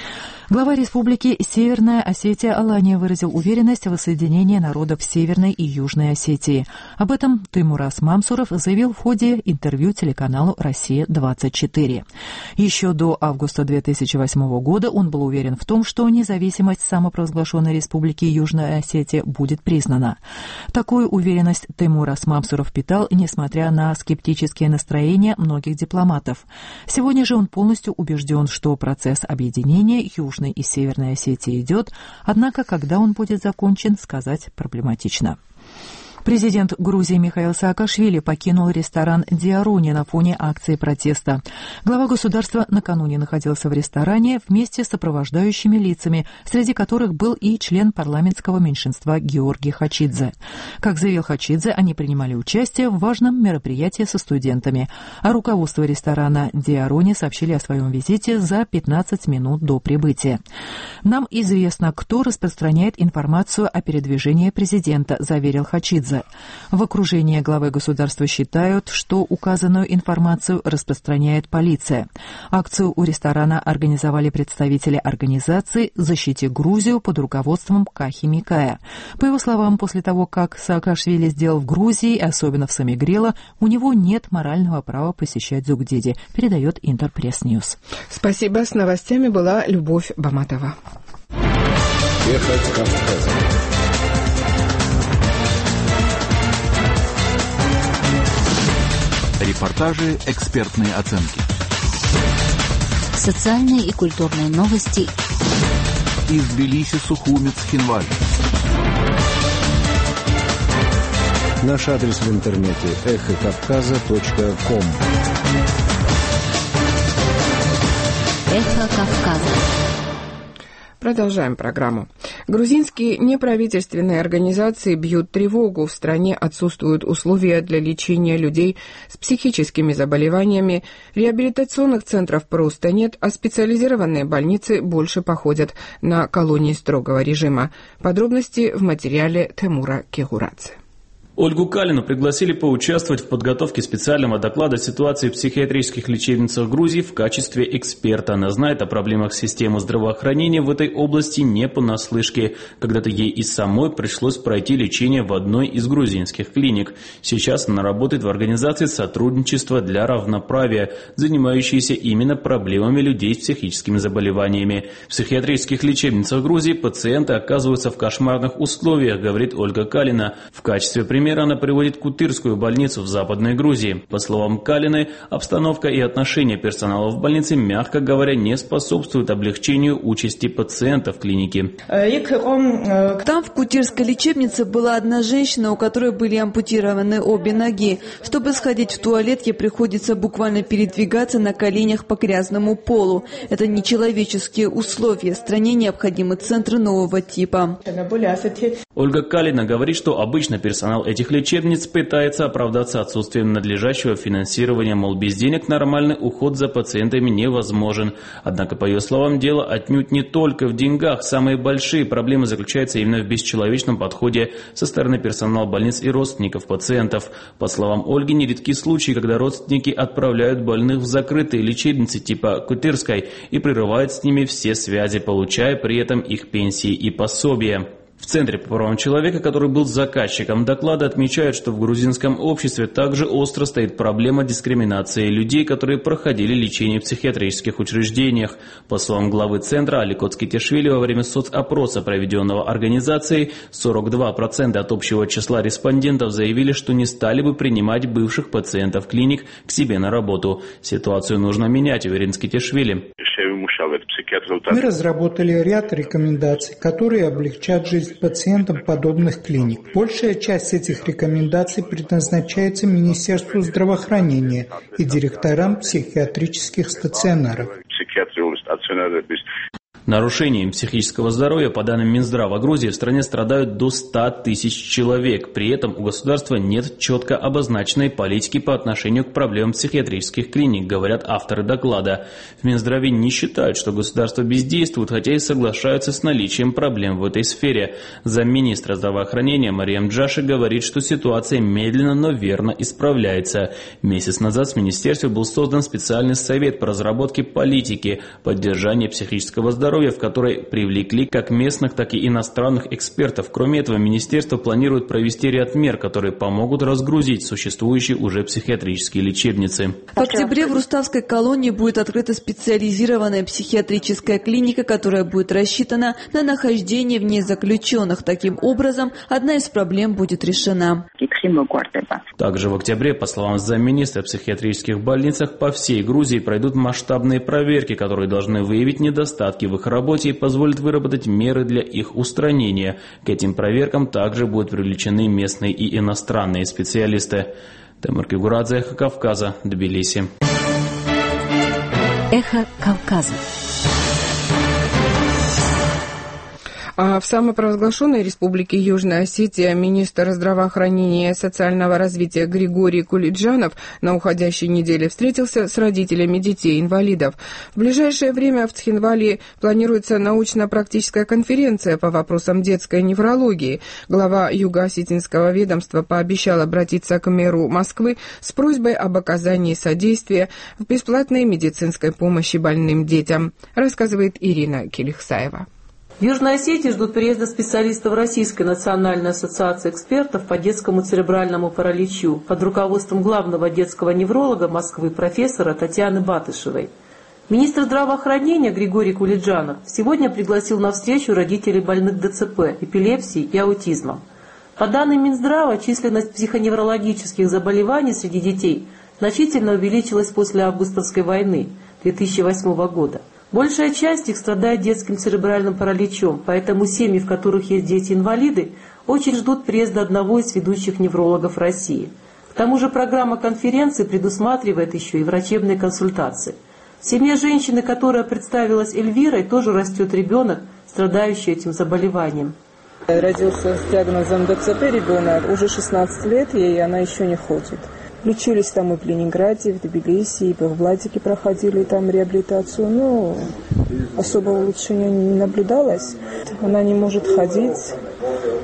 Глава республики Северная Осетия Алания выразил уверенность в воссоединении народов Северной и Южной Осетии. Об этом Теймураз Мамсуров заявил в ходе интервью телеканалу «Россия-24». Еще до августа 2008 года он был уверен в том, что независимость самопровозглашенной республики Южная Осетия будет признана. Такую уверенность Теймураз Мамсуров питал, несмотря на скептические настроения многих дипломатов. Сегодня же он полностью убежден, что процесс объединения Южной и Северной Осетии идет, однако, когда он будет закончен, сказать проблематично. Президент Грузии Михаил Саакашвили покинул ресторан «Диаруни» на фоне акции протеста. Глава государства накануне находился в ресторане вместе с сопровождающими лицами, среди которых был и член парламентского меньшинства Георгий Хачидзе. Как заявил Хачидзе, они принимали участие в важном мероприятии со студентами, а руководство ресторана «Диаруни» сообщили о своем визите за 15 минут до прибытия. «Нам известно, кто распространяет информацию о передвижении президента», заверил Хачидзе. В окружении главы государства считают, что указанную информацию распространяет полиция. Акцию у ресторана организовали представители организации «Защити Грузию» под руководством Кахи Микая. По его словам, после того, как Саакашвили сделал в Грузии, особенно в Самигрело, у него нет морального права посещать Зугдиди, передает Интерпресс Ньюс.
Спасибо. С новостями была Любовь Баматова.
Эхо Кавказа. Репортажи, экспертные оценки.
Социальные и культурные новости.
Из Тбилиси, Сухуми, Цхинвали.
Наш адрес в интернете эхокавказа.ком.
Эхо Кавказа.
Продолжаем программу. Грузинские неправительственные организации бьют тревогу. В стране отсутствуют условия для лечения людей с психическими заболеваниями, реабилитационных центров просто нет, а специализированные больницы больше походят на колонии строгого режима. Подробности в материале Темура Кегурадзе.
Ольгу Калину пригласили поучаствовать в подготовке специального доклада ситуации в психиатрических лечебницах Грузии в качестве эксперта. Она знает о проблемах системы здравоохранения в этой области не понаслышке. Когда-то ей и самой пришлось пройти лечение в одной из грузинских клиник. Сейчас она работает в организации сотрудничества для равноправия, занимающейся именно проблемами людей с психическими заболеваниями. В психиатрических лечебницах Грузии пациенты оказываются в кошмарных условиях, говорит Ольга Калина. В качестве примера она приводит Кутырскую больницу в Западной Грузии. По словам Калиной, обстановка и отношение персонала в больнице, мягко говоря, не способствуют облегчению участи пациентов клиники.
Там в Кутырской лечебнице была одна женщина, у которой были ампутированы обе ноги. Чтобы сходить в туалет, ей приходится буквально передвигаться на коленях по грязному полу. Это нечеловеческие условия. Стране необходимы центры нового типа.
Ольга Калина говорит, что обычно персонал этих лечебниц пытается оправдаться отсутствием надлежащего финансирования, мол, без денег нормальный уход за пациентами невозможен. Однако, по ее словам, дело отнюдь не только в деньгах. Самые большие проблемы заключаются именно в бесчеловечном подходе со стороны персонала больниц и родственников пациентов. По словам Ольги, нередки случаи, когда родственники отправляют больных в закрытые лечебницы типа Кутырской и прерывают с ними все связи, получая при этом их пенсии и пособия. В Центре по правам человека, который был заказчиком доклада, отмечают, что в грузинском обществе также остро стоит проблема дискриминации людей, которые проходили лечение в психиатрических учреждениях. По словам главы Центра Аликот Скитишвили, во время соцопроса, проведенного организацией, 42% от общего числа респондентов заявили, что не стали бы принимать бывших пациентов клиник к себе на работу. Ситуацию нужно менять, уверен Скитишвили.
Мы разработали ряд рекомендаций, которые облегчат жизнь пациентам подобных клиник. Большая часть этих рекомендаций предназначается Министерству здравоохранения и директорам психиатрических стационаров.
Нарушением психического здоровья, по данным Минздрава Грузии, в стране страдают до 100 тысяч человек. При этом у государства нет четко обозначенной политики по отношению к проблемам психиатрических клиник, говорят авторы доклада. В Минздраве не считают, что государство бездействует, хотя и соглашаются с наличием проблем в этой сфере. Замминистра здравоохранения Мариам Джаши говорит, что ситуация медленно, но верно исправляется. Месяц назад в министерстве был создан специальный совет по разработке политики поддержания психического здоровья, в которой привлекли как местных, так и иностранных экспертов. Кроме этого, министерство планирует провести ряд мер, которые помогут разгрузить существующие уже психиатрические лечебницы.
В октябре в Руставской колонии будет открыта специализированная психиатрическая клиника, которая будет рассчитана на нахождение в ней заключенных. Таким образом, одна из проблем будет решена.
Также в октябре, по словам замминистра, в психиатрических больницах по всей Грузии пройдут масштабные проверки, которые должны выявить недостатки в их работе и позволят выработать меры для их устранения. К этим проверкам также будут привлечены местные и иностранные специалисты. Тимур Кигурадзе, Эхо Кавказа, Тбилиси.
Эхо Кавказа.
А в самопровозглашенной республике Южная Осетия министр здравоохранения и социального развития Григорий Кулиджанов на уходящей неделе встретился с родителями детей-инвалидов. В ближайшее время в Цхинвале планируется научно-практическая конференция по вопросам детской неврологии. Глава Юго-Осетинского ведомства пообещал обратиться к мэру Москвы с просьбой об оказании содействия в бесплатной медицинской помощи больным детям, рассказывает Ирина Келихсаева.
В Южной Осетии ждут приезда специалистов Российской национальной ассоциации экспертов по детскому церебральному параличу под руководством главного детского невролога Москвы профессора Татьяны Батышевой. Министр здравоохранения Григорий Кулиджанов сегодня пригласил на встречу родителей больных ДЦП, эпилепсией и аутизмом. По данным Минздрава, численность психоневрологических заболеваний среди детей значительно увеличилась после августовской войны 2008 года. Большая часть их страдает детским церебральным параличом, поэтому семьи, в которых есть дети-инвалиды, очень ждут приезда одного из ведущих неврологов России. К тому же программа конференции предусматривает еще и врачебные консультации. В семье женщины, которая представилась Эльвирой, тоже растет ребенок, страдающий этим заболеванием.
Родился с диагнозом ДЦП ребенок, уже 16 лет ей, и она еще не ходит. Лечились там и в Ленинграде, и в Тбилиси, и в Владике проходили там реабилитацию, но особого улучшения не наблюдалось. Она не может ходить,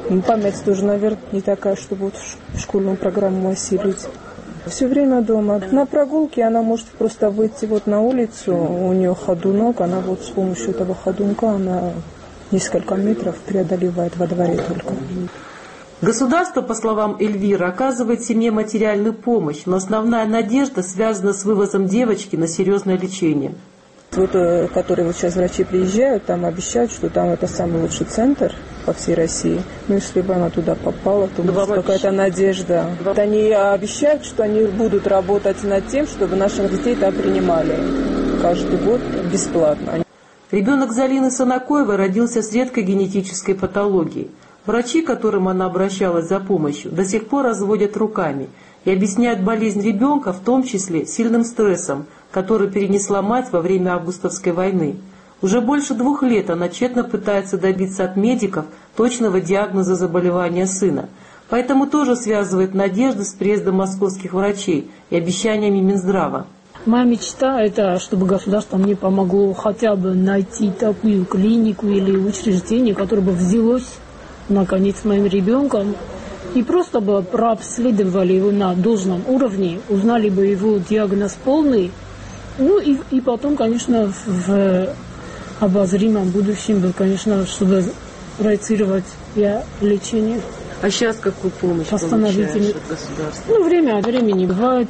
Память тоже, наверное, не такая, чтобы вот школьную программу осилить. Все время дома. На прогулке она может просто выйти вот на улицу, у нее ходунок, она вот с помощью этого ходунка она несколько метров преодолевает во дворе только.
Государство, по словам Эльвиры, оказывает семье материальную помощь, но основная надежда связана с вывозом девочки на серьезное лечение.
Вот, которые вот сейчас врачи приезжают, там обещают, что там это самый лучший центр по всей России. Ну, если бы она туда попала, то будет какая-то надежда. Вот они обещают, что они будут работать над тем, чтобы наших детей там принимали каждый год бесплатно.
Ребенок Залины Санакоевой родился с редкой генетической патологией. Врачи, к которым она обращалась за помощью, до сих пор разводят руками и объясняют болезнь ребенка в том числе сильным стрессом, который перенесла мать во время августовской войны. Уже больше 2 лет она тщетно пытается добиться от медиков точного диагноза заболевания сына. Поэтому тоже связывает надежды с приездом московских врачей и обещаниями Минздрава.
Моя мечта – это чтобы государство мне помогло хотя бы найти такую клинику или учреждение, которое бы взялось наконец моим ребенком и просто бы прообследовали его на должном уровне, узнали бы его диагноз полный, ну и потом, конечно, в обозримом будущем бы, конечно, чтобы проецировать лечение.
А сейчас какую помощь получаешь от государства?
Ну, время от времени бывает,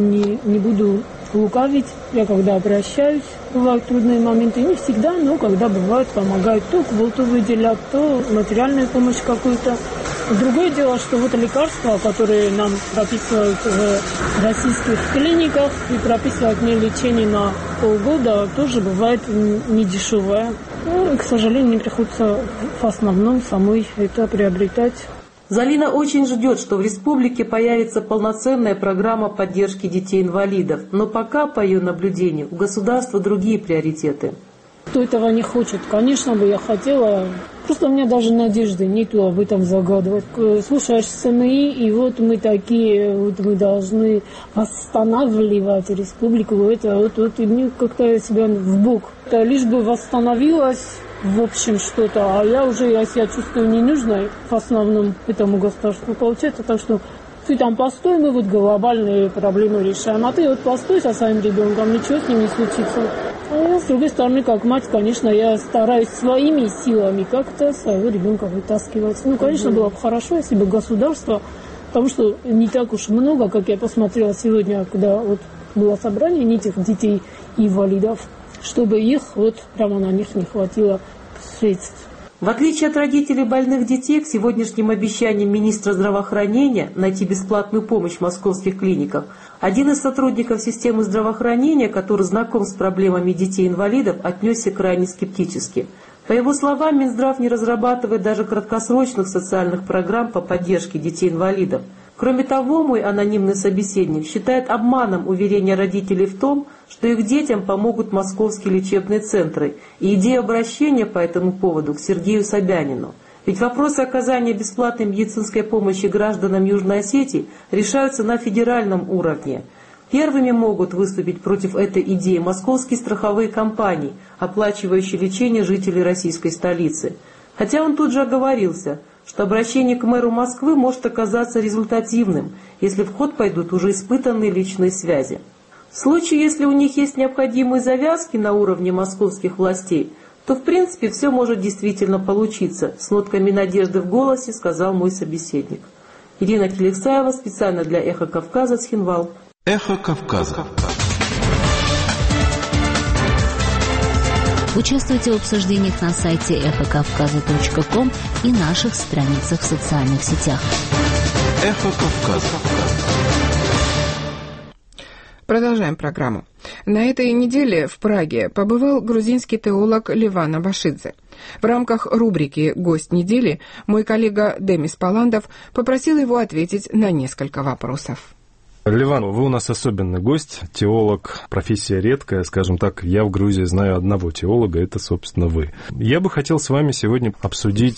не буду лукавить. Я когда обращаюсь, бывают трудные моменты, не всегда, но когда бывает, помогают, то квоту выделят, то материальную помощь какую-то. Другое дело, что вот лекарства, которые нам прописывают в российских клиниках и прописывают мне лечение на полгода, тоже бывает недешевое. Ну, и, к сожалению, мне приходится в основном самой это приобретать.
Залина очень ждет, что в республике появится полноценная программа поддержки детей-инвалидов. Но пока, по ее наблюдению, у государства другие приоритеты.
Кто этого не хочет? Конечно бы я хотела. Просто у меня даже надежды нету об этом загадывать. Слушаешь СМИ, и вот мы такие, вот мы должны восстанавливать республику. Это и мне как-то себя в бок. Это лишь бы восстановилась в общем что-то, а я себя чувствую ненужной в основном этому государству. Получается так, что ты там постой, мы вот глобальные проблемы решаем, а ты вот постой со своим ребенком, ничего с ним не случится. А я, с другой стороны, как мать, конечно, я стараюсь своими силами как-то своего ребенка вытаскивать. Ну, конечно, было бы хорошо, если бы государство, потому что не так уж много, как я посмотрела сегодня, когда вот было собрание этих детей-инвалидов, чтобы их вот прямо на них не хватило средств.
В отличие от родителей больных детей, к сегодняшним обещаниям министра здравоохранения найти бесплатную помощь в московских клиниках, один из сотрудников системы здравоохранения, который знаком с проблемами детей-инвалидов, отнесся крайне скептически. По его словам, Минздрав не разрабатывает даже краткосрочных социальных программ по поддержке детей-инвалидов. Кроме того, мой анонимный собеседник считает обманом уверения родителей в том, что их детям помогут московские лечебные центры, и идею обращения по этому поводу к Сергею Собянину. Ведь вопросы оказания бесплатной медицинской помощи гражданам Южной Осетии решаются на федеральном уровне. Первыми могут выступить против этой идеи московские страховые компании, оплачивающие лечение жителей российской столицы. Хотя он тут же оговорился, что обращение к мэру Москвы может оказаться результативным, если в ход пойдут уже испытанные личные связи. В случае, если у них есть необходимые завязки на уровне московских властей, то в принципе все может действительно получиться, с нотками надежды в голосе сказал мой собеседник. Ирина Келексаева, специально для «Эхо Кавказа», Цхинвал.
«Эхо Кавказа».
Участвуйте в обсуждениях на сайте эхокавказа.ком и наших страницах в социальных сетях.
«Эхо Кавказа».
Продолжаем программу. На этой неделе в Праге побывал грузинский теолог Леван Абашидзе. В рамках рубрики «Гость недели» мой коллега Демис Паландов попросил его ответить на несколько вопросов.
Леван, вы у нас особенный гость, теолог, профессия редкая, скажем так, я в Грузии знаю одного теолога, это, собственно, вы. Я бы хотел с вами сегодня обсудить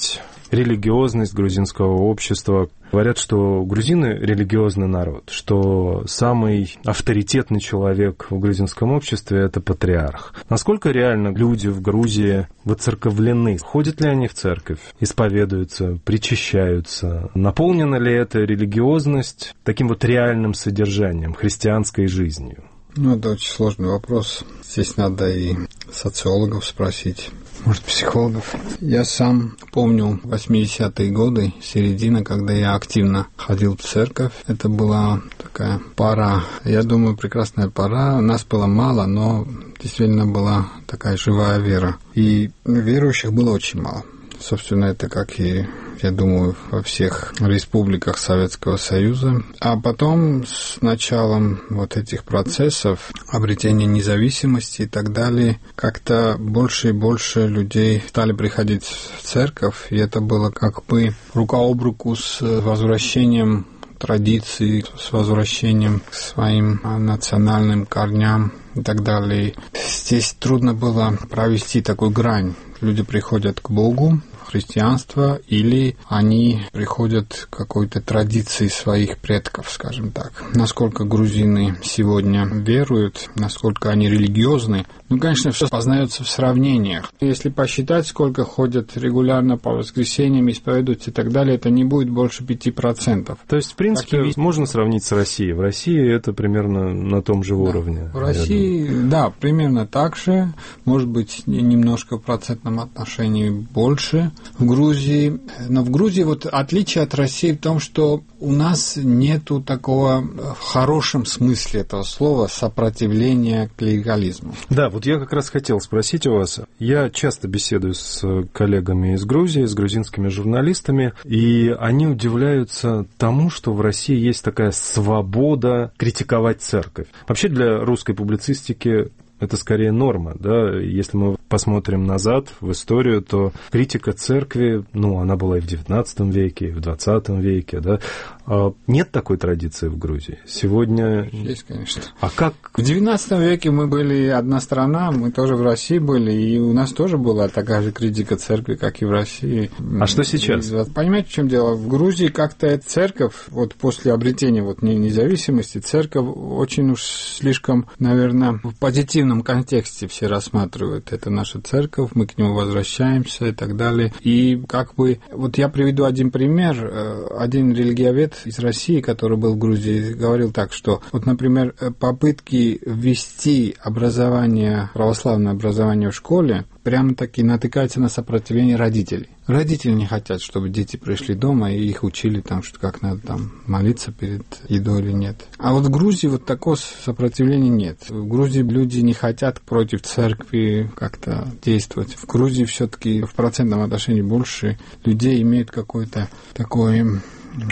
религиозность грузинского общества. Говорят, что грузины религиозный народ, что самый авторитетный человек в грузинском обществе – это патриарх. Насколько реально люди в Грузии воцерковлены? Ходят ли они в церковь, исповедуются, причащаются? Наполнена ли эта религиозность таким вот реальным содержанием, христианской жизнью?
Это очень сложный вопрос. Здесь надо и социологов спросить, может, психологов. Я сам помню 80-е годы, середина, когда я активно ходил в церковь. Это была такая пора, я думаю, прекрасная пора. Нас было мало, но действительно была такая живая вера. И верующих было очень мало. Собственно, это как и, я думаю, во всех республиках Советского Союза. А потом, с началом вот этих процессов, обретения независимости и так далее, как-то больше и больше людей стали приходить в церковь, и это было как бы рука об руку с возвращением традиций, с возвращением к своим национальным корням и так далее. Здесь трудно было провести такую грань. Люди приходят к Богу, христианство, или они приходят к какой-то традиции своих предков, скажем так. Насколько грузины сегодня веруют, насколько они религиозны, конечно, все познается в сравнениях. Если посчитать, сколько ходят регулярно по воскресеньям, исповедуются и так далее, это не будет больше 5%.
То есть, в принципе, можно сравнить с Россией. В России это примерно на том же уровне.
В России, да, примерно так же. Может быть, немножко в процентном отношении больше. В Грузии, но в Грузии вот отличие от России в том, что у нас нету такого, в хорошем смысле этого слова, сопротивления клерикализму.
Да, вот я как раз хотел спросить у вас. Я часто беседую с коллегами из Грузии, с грузинскими журналистами, и они удивляются тому, что в России есть такая свобода критиковать церковь. Вообще для русской публицистики это скорее норма, да, если мы посмотрим назад в историю, то критика церкви, она была и в XIX веке, и в XX веке, да. Нет такой традиции в Грузии. Сегодня...
Есть, конечно.
А как?
В XIX веке мы были одна страна, мы тоже в России были, и у нас тоже была такая же критика церкви, как и в России.
А что сейчас?
Понимаете, в чем дело? В Грузии как-то эта церковь, вот после обретения независимости, церковь очень уж слишком, наверное, в позитивном контексте все рассматривают. Это наша церковь, мы к нему возвращаемся и так далее. И как бы, вот я приведу один пример. Один религиовед из России, который был в Грузии, говорил так, что вот, например, попытки ввести образование, православное образование в школе, прямо-таки натыкаются на сопротивление родителей. Родители не хотят, чтобы дети пришли дома и их учили, что как надо молиться перед едой или нет. А вот в Грузии вот такого сопротивления нет. В Грузии люди не хотят против церкви как-то действовать. В Грузии все-таки в процентном отношении больше людей имеют какое-то такое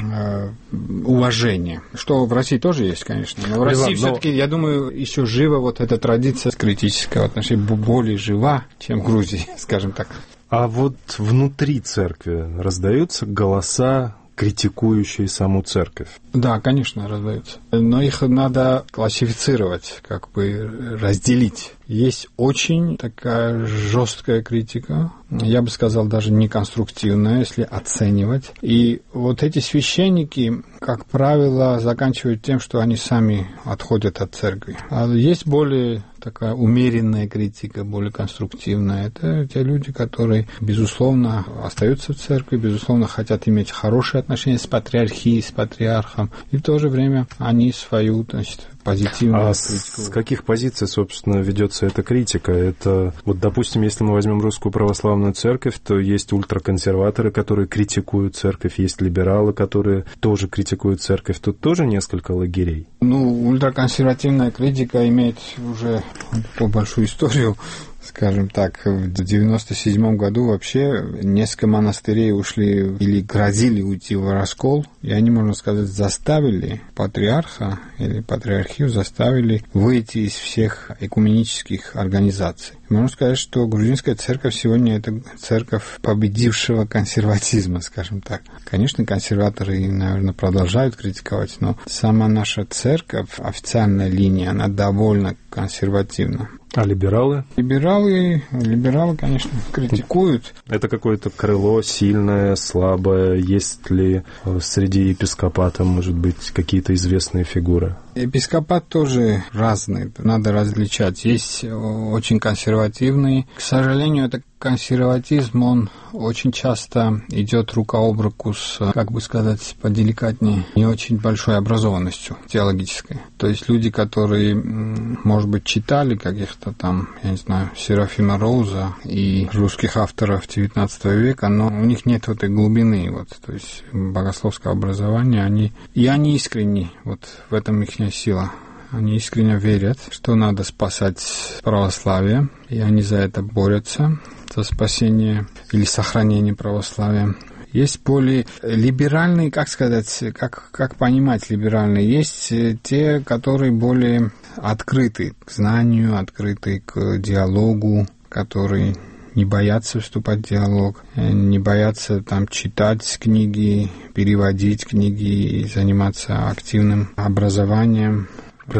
уважение. Что в России тоже есть, конечно. Но в России все-таки, я думаю, еще жива вот эта традиция критического отношения, более жива, чем в Грузии, скажем так.
А вот внутри церкви раздаются голоса, критикующие саму церковь?
Да, конечно, раздаются. Но их надо классифицировать, как бы разделить. Есть очень такая жесткая критика, я бы сказал, даже неконструктивная, если оценивать. И вот эти священники, как правило, заканчивают тем, что они сами отходят от церкви. А есть более такая умеренная критика, более конструктивная. Это те люди, которые, безусловно, остаются в церкви, безусловно, хотят иметь хорошие отношения с патриархией, с патриархом, и в то же время они свою, позитивную критику.
С каких позиций, собственно, ведется эта критика? Это, вот, допустим, если мы возьмем Русскую Православную Церковь, то есть ультраконсерваторы, которые критикуют церковь, есть либералы, которые тоже критикуют церковь. Тут тоже несколько лагерей.
Ультраконсервативная критика имеет уже большую историю. Скажем так, в 1997 году вообще несколько монастырей ушли или грозили уйти в раскол, и они, можно сказать, заставили патриарха или патриархию заставили выйти из всех экуменических организаций. Можно сказать, что грузинская церковь сегодня это церковь победившего консерватизма, скажем так. Конечно, консерваторы, наверное, продолжают критиковать, но сама наша церковь, официальная линия, она довольно консервативна.
А либералы?
Либералы, конечно, критикуют.
Это какое-то крыло сильное, слабое? Есть ли среди епископата, может быть, какие-то известные фигуры?
Епископат тоже разный, надо различать. Есть очень консервативный. К сожалению, это консерватизм, он очень часто идет рука об руку с, как бы сказать, поделикатнее, не очень большой образованностью теологической. То есть люди, которые, может быть, читали каких-то там, я не знаю, Серафима Роуза и русских авторов XIX века, но у них нет этой глубины, вот, то есть богословского образования, они искренни, вот в этом их сила. Они искренне верят, что надо спасать православие, и они за это борются, за спасение или сохранение православия. Есть более либеральные, как сказать, как понимать либеральные, есть те, которые более открыты к знанию, открыты к диалогу, которые не боятся вступать в диалог, не боятся там читать книги, переводить книги и заниматься активным образованием,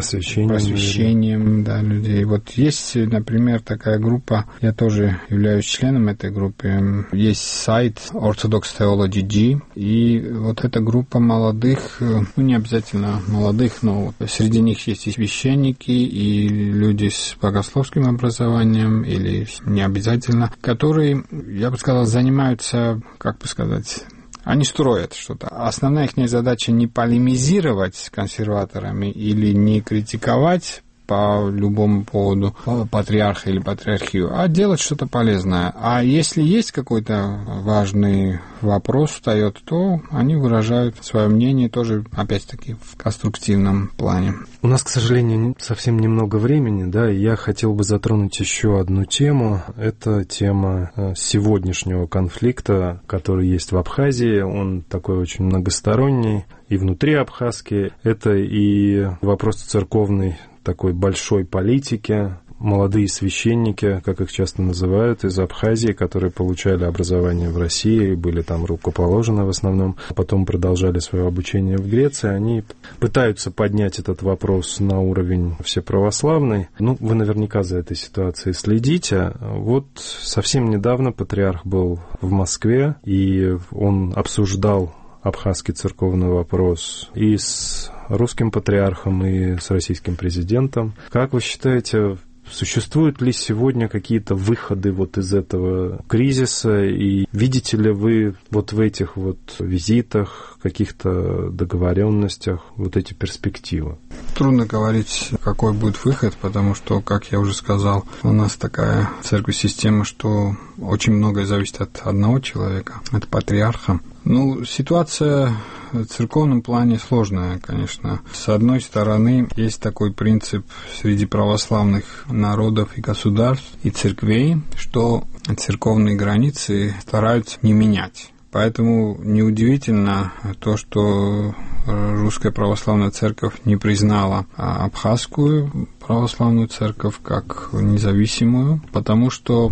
просвещением, да, людей. Вот есть, например, такая группа, я тоже являюсь членом этой группы, есть сайт Orthodox Theology G, и вот эта группа молодых, не обязательно молодых, но среди них есть и священники, и люди с богословским образованием, или не обязательно, которые, я бы сказал, занимаются, как бы сказать, они строят что-то. Основная их задача не полемизировать с консерваторами или не критиковать по любому поводу патриарха или патриархию, а делать что-то полезное. А если есть какой-то важный вопрос встает, то они выражают свое мнение тоже, опять-таки, в конструктивном плане.
У нас, к сожалению, совсем немного времени, да, и я хотел бы затронуть еще одну тему. Это тема сегодняшнего конфликта, который есть в Абхазии. Он такой очень многосторонний и внутри Абхазки. Это и вопрос церковный, такой большой политики, молодые священники, как их часто называют, из Абхазии, которые получали образование в России, были там рукоположены в основном, а потом продолжали свое обучение в Греции, они пытаются поднять этот вопрос на уровень всеправославный. Ну, вы наверняка за этой ситуацией следите. Вот совсем недавно патриарх был в Москве, и он обсуждал абхазский церковный вопрос и с русским патриархом, и с российским президентом. Как вы считаете, существуют ли сегодня какие-то выходы вот из этого кризиса, и видите ли вы вот в этих вот визитах, каких-то договоренностях вот эти перспективы?
Трудно говорить, какой будет выход, потому что, как я уже сказал, у нас такая церковь-система, что очень многое зависит от одного человека, от патриарха. Ну, ситуация в церковном плане сложная, конечно. С одной стороны, есть такой принцип среди православных народов и государств, и церквей, что церковные границы стараются не менять. Поэтому неудивительно то, что Русская Православная Церковь не признала Абхазскую Православную Церковь как независимую, потому что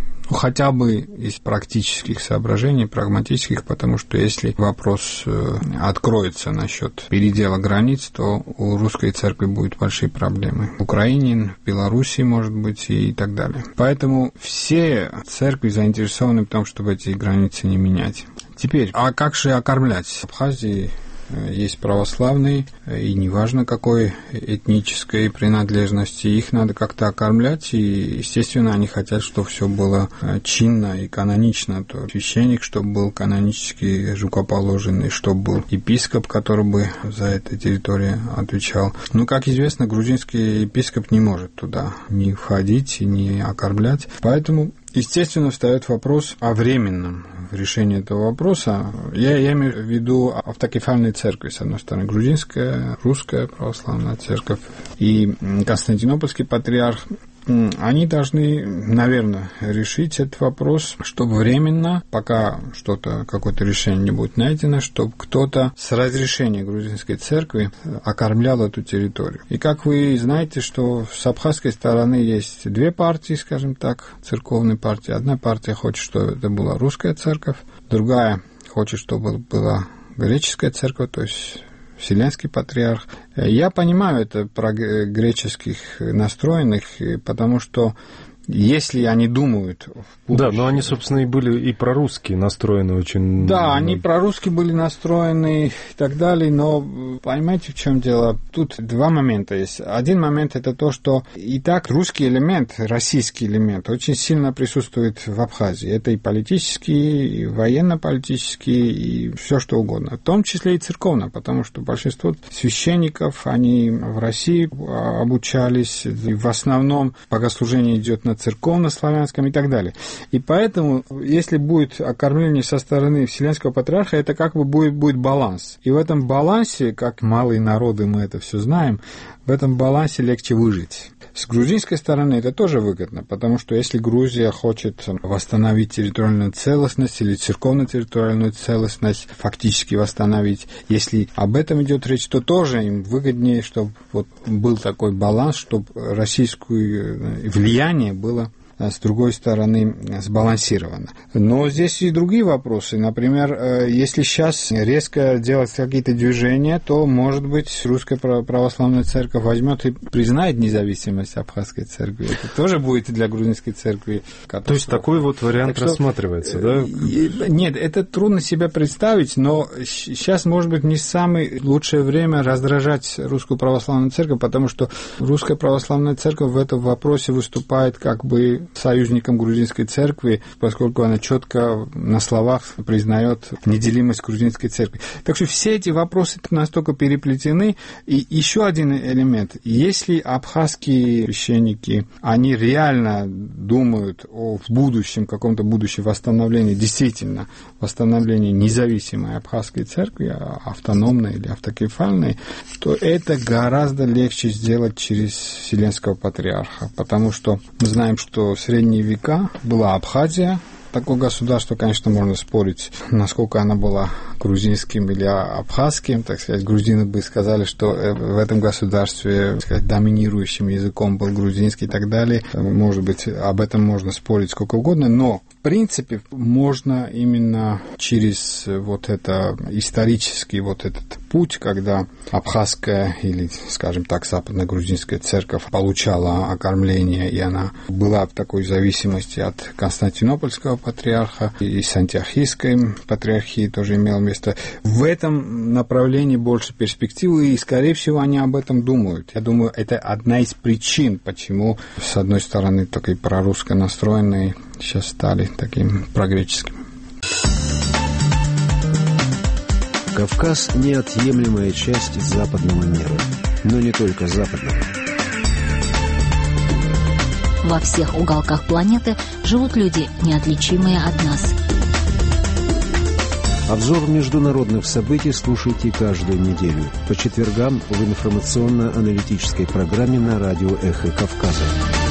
хотя бы из практических соображений, прагматических, потому что если вопрос откроется насчет передела границ, то у русской церкви будут большие проблемы. В Украине, в Белоруссии, может быть, и так далее. Поэтому все церкви заинтересованы в том, чтобы эти границы не менять. Теперь, а как же окормлять? В Абхазии есть православные, и неважно какой этнической принадлежности, их надо как-то окормлять, и, естественно, они хотят, чтобы все было чинно и канонично, то священник, чтобы был канонически рукоположенный, чтобы был епископ, который бы за эту территорию отвечал. Но, как известно, грузинский епископ не может туда ни входить и не окормлять, поэтому естественно, встает вопрос о временном решении этого вопроса. Я имею в виду автокефальные церкви, с одной стороны, грузинская, русская православная церковь и Константинопольский патриарх. Они должны, наверное, решить этот вопрос, чтобы временно, пока какое-то решение не будет найдено, чтобы кто-то с разрешения грузинской церкви окормлял эту территорию. И как вы знаете, что с абхазской стороны есть две партии, скажем так, церковные партии. Одна партия хочет, чтобы это была русская церковь, другая хочет, чтобы была греческая церковь, то есть Вселенский Патриарх. Я понимаю это про греческих настроенных, потому что если они думают...
Да, но они, собственно, и были и прорусские настроены очень...
Да, они прорусские были настроены и так далее, но понимаете, в чем дело? Тут два момента есть. Один момент – это то, что и так русский элемент, российский элемент очень сильно присутствует в Абхазии. Это и политический, и военно-политический, и все что угодно. В том числе и церковно, потому что большинство священников, они в России обучались, и в основном богослужение идет на церковно-славянском и так далее. И поэтому, если будет окормление со стороны Вселенского Патриарха, это как бы будет баланс. И в этом балансе, как малые народы мы это все знаем, в этом балансе легче выжить. С грузинской стороны это тоже выгодно, потому что если Грузия хочет восстановить территориальную целостность или церковно-территориальную целостность, фактически восстановить, если об этом идет речь, то тоже им выгоднее, чтобы вот был такой баланс, чтобы российское влияние было с другой стороны сбалансировано. Но здесь и другие вопросы. Например, если сейчас резко делать какие-то движения, то, может быть, Русская Православная Церковь возьмет и признает независимость Абхазской Церкви. Это тоже будет для грузинской церкви катастрофа.
То есть такой вот вариант рассматривается, да?
Нет, это трудно себе представить, но сейчас, может быть, не самое лучшее время раздражать Русскую Православную Церковь, потому что Русская Православная Церковь в этом вопросе выступает как бы союзником грузинской церкви, поскольку она четко на словах признает неделимость грузинской церкви. Так что все эти вопросы настолько переплетены. И еще один элемент. Если абхазские священники, они реально думают о будущем, каком-то будущем восстановлении, действительно восстановлении независимой абхазской церкви, автономной или автокефальной, то это гораздо легче сделать через Вселенского Патриарха, потому что мы знаем, что в средние века была Абхазия, такое государство, конечно, можно спорить, насколько оно было грузинским или абхазским, так сказать. Грузины бы сказали, что в этом государстве, так сказать, доминирующим языком был грузинский и так далее. Может быть, об этом можно спорить сколько угодно, но в принципе можно именно через вот это исторический вот этот путь, когда абхазская или, скажем так, западно-грузинская церковь получала окормление, и она была в такой зависимости от Константинопольского патриарха, и с Антиохийской патриархии тоже имело место. В этом направлении больше перспективы, и, скорее всего, они об этом думают. Я думаю, это одна из причин, почему, с одной стороны, такие прорусско настроенные сейчас стали таким прогреческим.
Кавказ – неотъемлемая часть западного мира, но не только западного.
Во всех уголках планеты живут люди, неотличимые от нас.
Обзор международных событий слушайте каждую неделю по четвергам в информационно-аналитической программе на радио «Эхо Кавказа».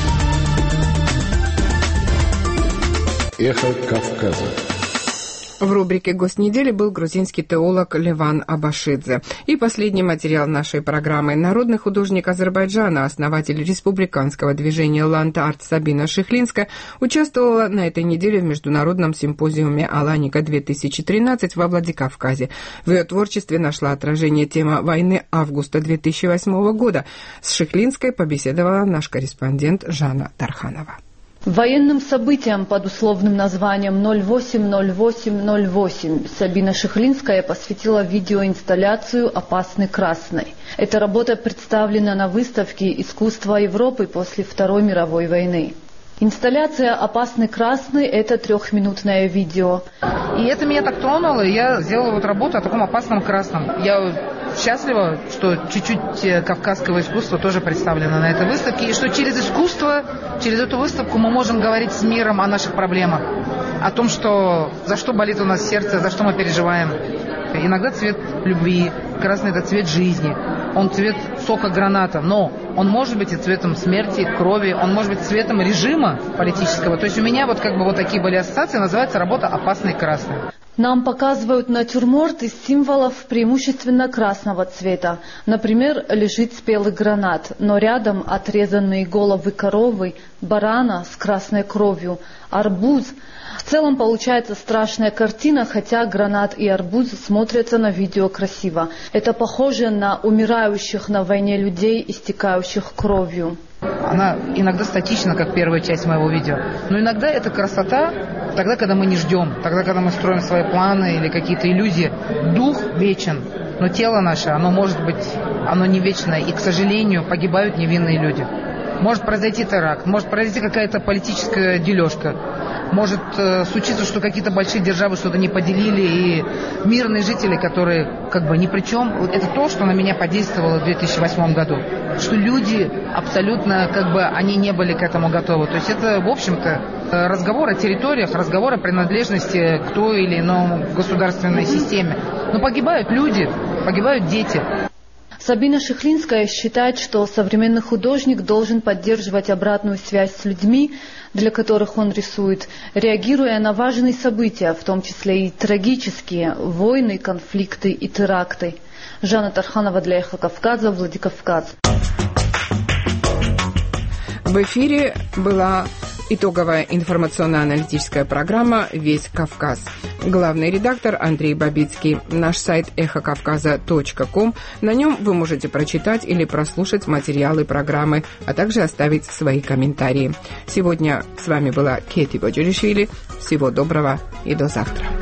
«Эхо Кавказа».
В рубрике «Гость недели» был грузинский теолог Леван Абашидзе. И последний материал нашей программы. Народный художник Азербайджана, основатель республиканского движения «Ланд-Арт» Сабина Шихлинская участвовала на этой неделе в международном симпозиуме «Аланика-2013» во Владикавказе. В ее творчестве нашла отражение тема войны августа 2008 года. С Шихлинской побеседовала наш корреспондент Жанна Тарханова.
Военным событиям под условным названием 080808 Сабина Шихлинская посвятила видеоинсталляцию «Опасный красный». Эта работа представлена на выставке «Искусство Европы после Второй мировой войны». Инсталляция «Опасный красный» – это 3-минутное видео.
И это меня так тронуло, и я сделала вот работу о таком опасном красном. Я счастлива, что чуть-чуть кавказского искусства тоже представлено на этой выставке, и что через искусство, через эту выставку мы можем говорить с миром о наших проблемах, о том, что, за что болит у нас сердце, за что мы переживаем. Иногда цвет любви, красный – это цвет жизни, он цвет сока граната, но он может быть и цветом смерти, крови, он может быть цветом режима политического. То есть у меня вот как бы вот такие были ассоциации, называется работа «Опасный красный».
Нам показывают натюрморт из символов преимущественно красного цвета. Например, лежит спелый гранат, но рядом отрезанные головы коровы, барана с красной кровью, арбуз. В целом получается страшная картина, хотя гранат и арбуз смотрятся на видео красиво. Это похоже на умирающих на войне людей, истекающих кровью.
Она иногда статична, как первая часть моего видео. Но иногда это красота тогда, когда мы не ждем, тогда, когда мы строим свои планы или какие-то иллюзии. Дух вечен, но тело наше, оно может быть, оно не вечное. И, к сожалению, погибают невинные люди. Может произойти теракт, может произойти какая-то политическая дележка. Может случиться, что какие-то большие державы что-то не поделили, и мирные жители, которые как бы ни при чем. Это то, что на меня подействовало в 2008 году. Что люди абсолютно, как бы, они не были к этому готовы. То есть это, в общем-то, разговор о территориях, разговор о принадлежности к той или иной государственной системе. Но погибают люди, погибают дети.
Сабина Шихлинская считает, что современный художник должен поддерживать обратную связь с людьми, для которых он рисует, реагируя на важные события, в том числе и трагические войны, конфликты и теракты. Жанна Тарханова для Эхо Кавказа, Владикавказ.
В эфире была итоговая информационно-аналитическая программа «Весь Кавказ». Главный редактор Андрей Бабицкий. Наш сайт эхокавказа.ком. На нем вы можете прочитать или прослушать материалы программы, а также оставить свои комментарии. Сегодня с вами была Кети Боджиришвили. Всего доброго и до завтра.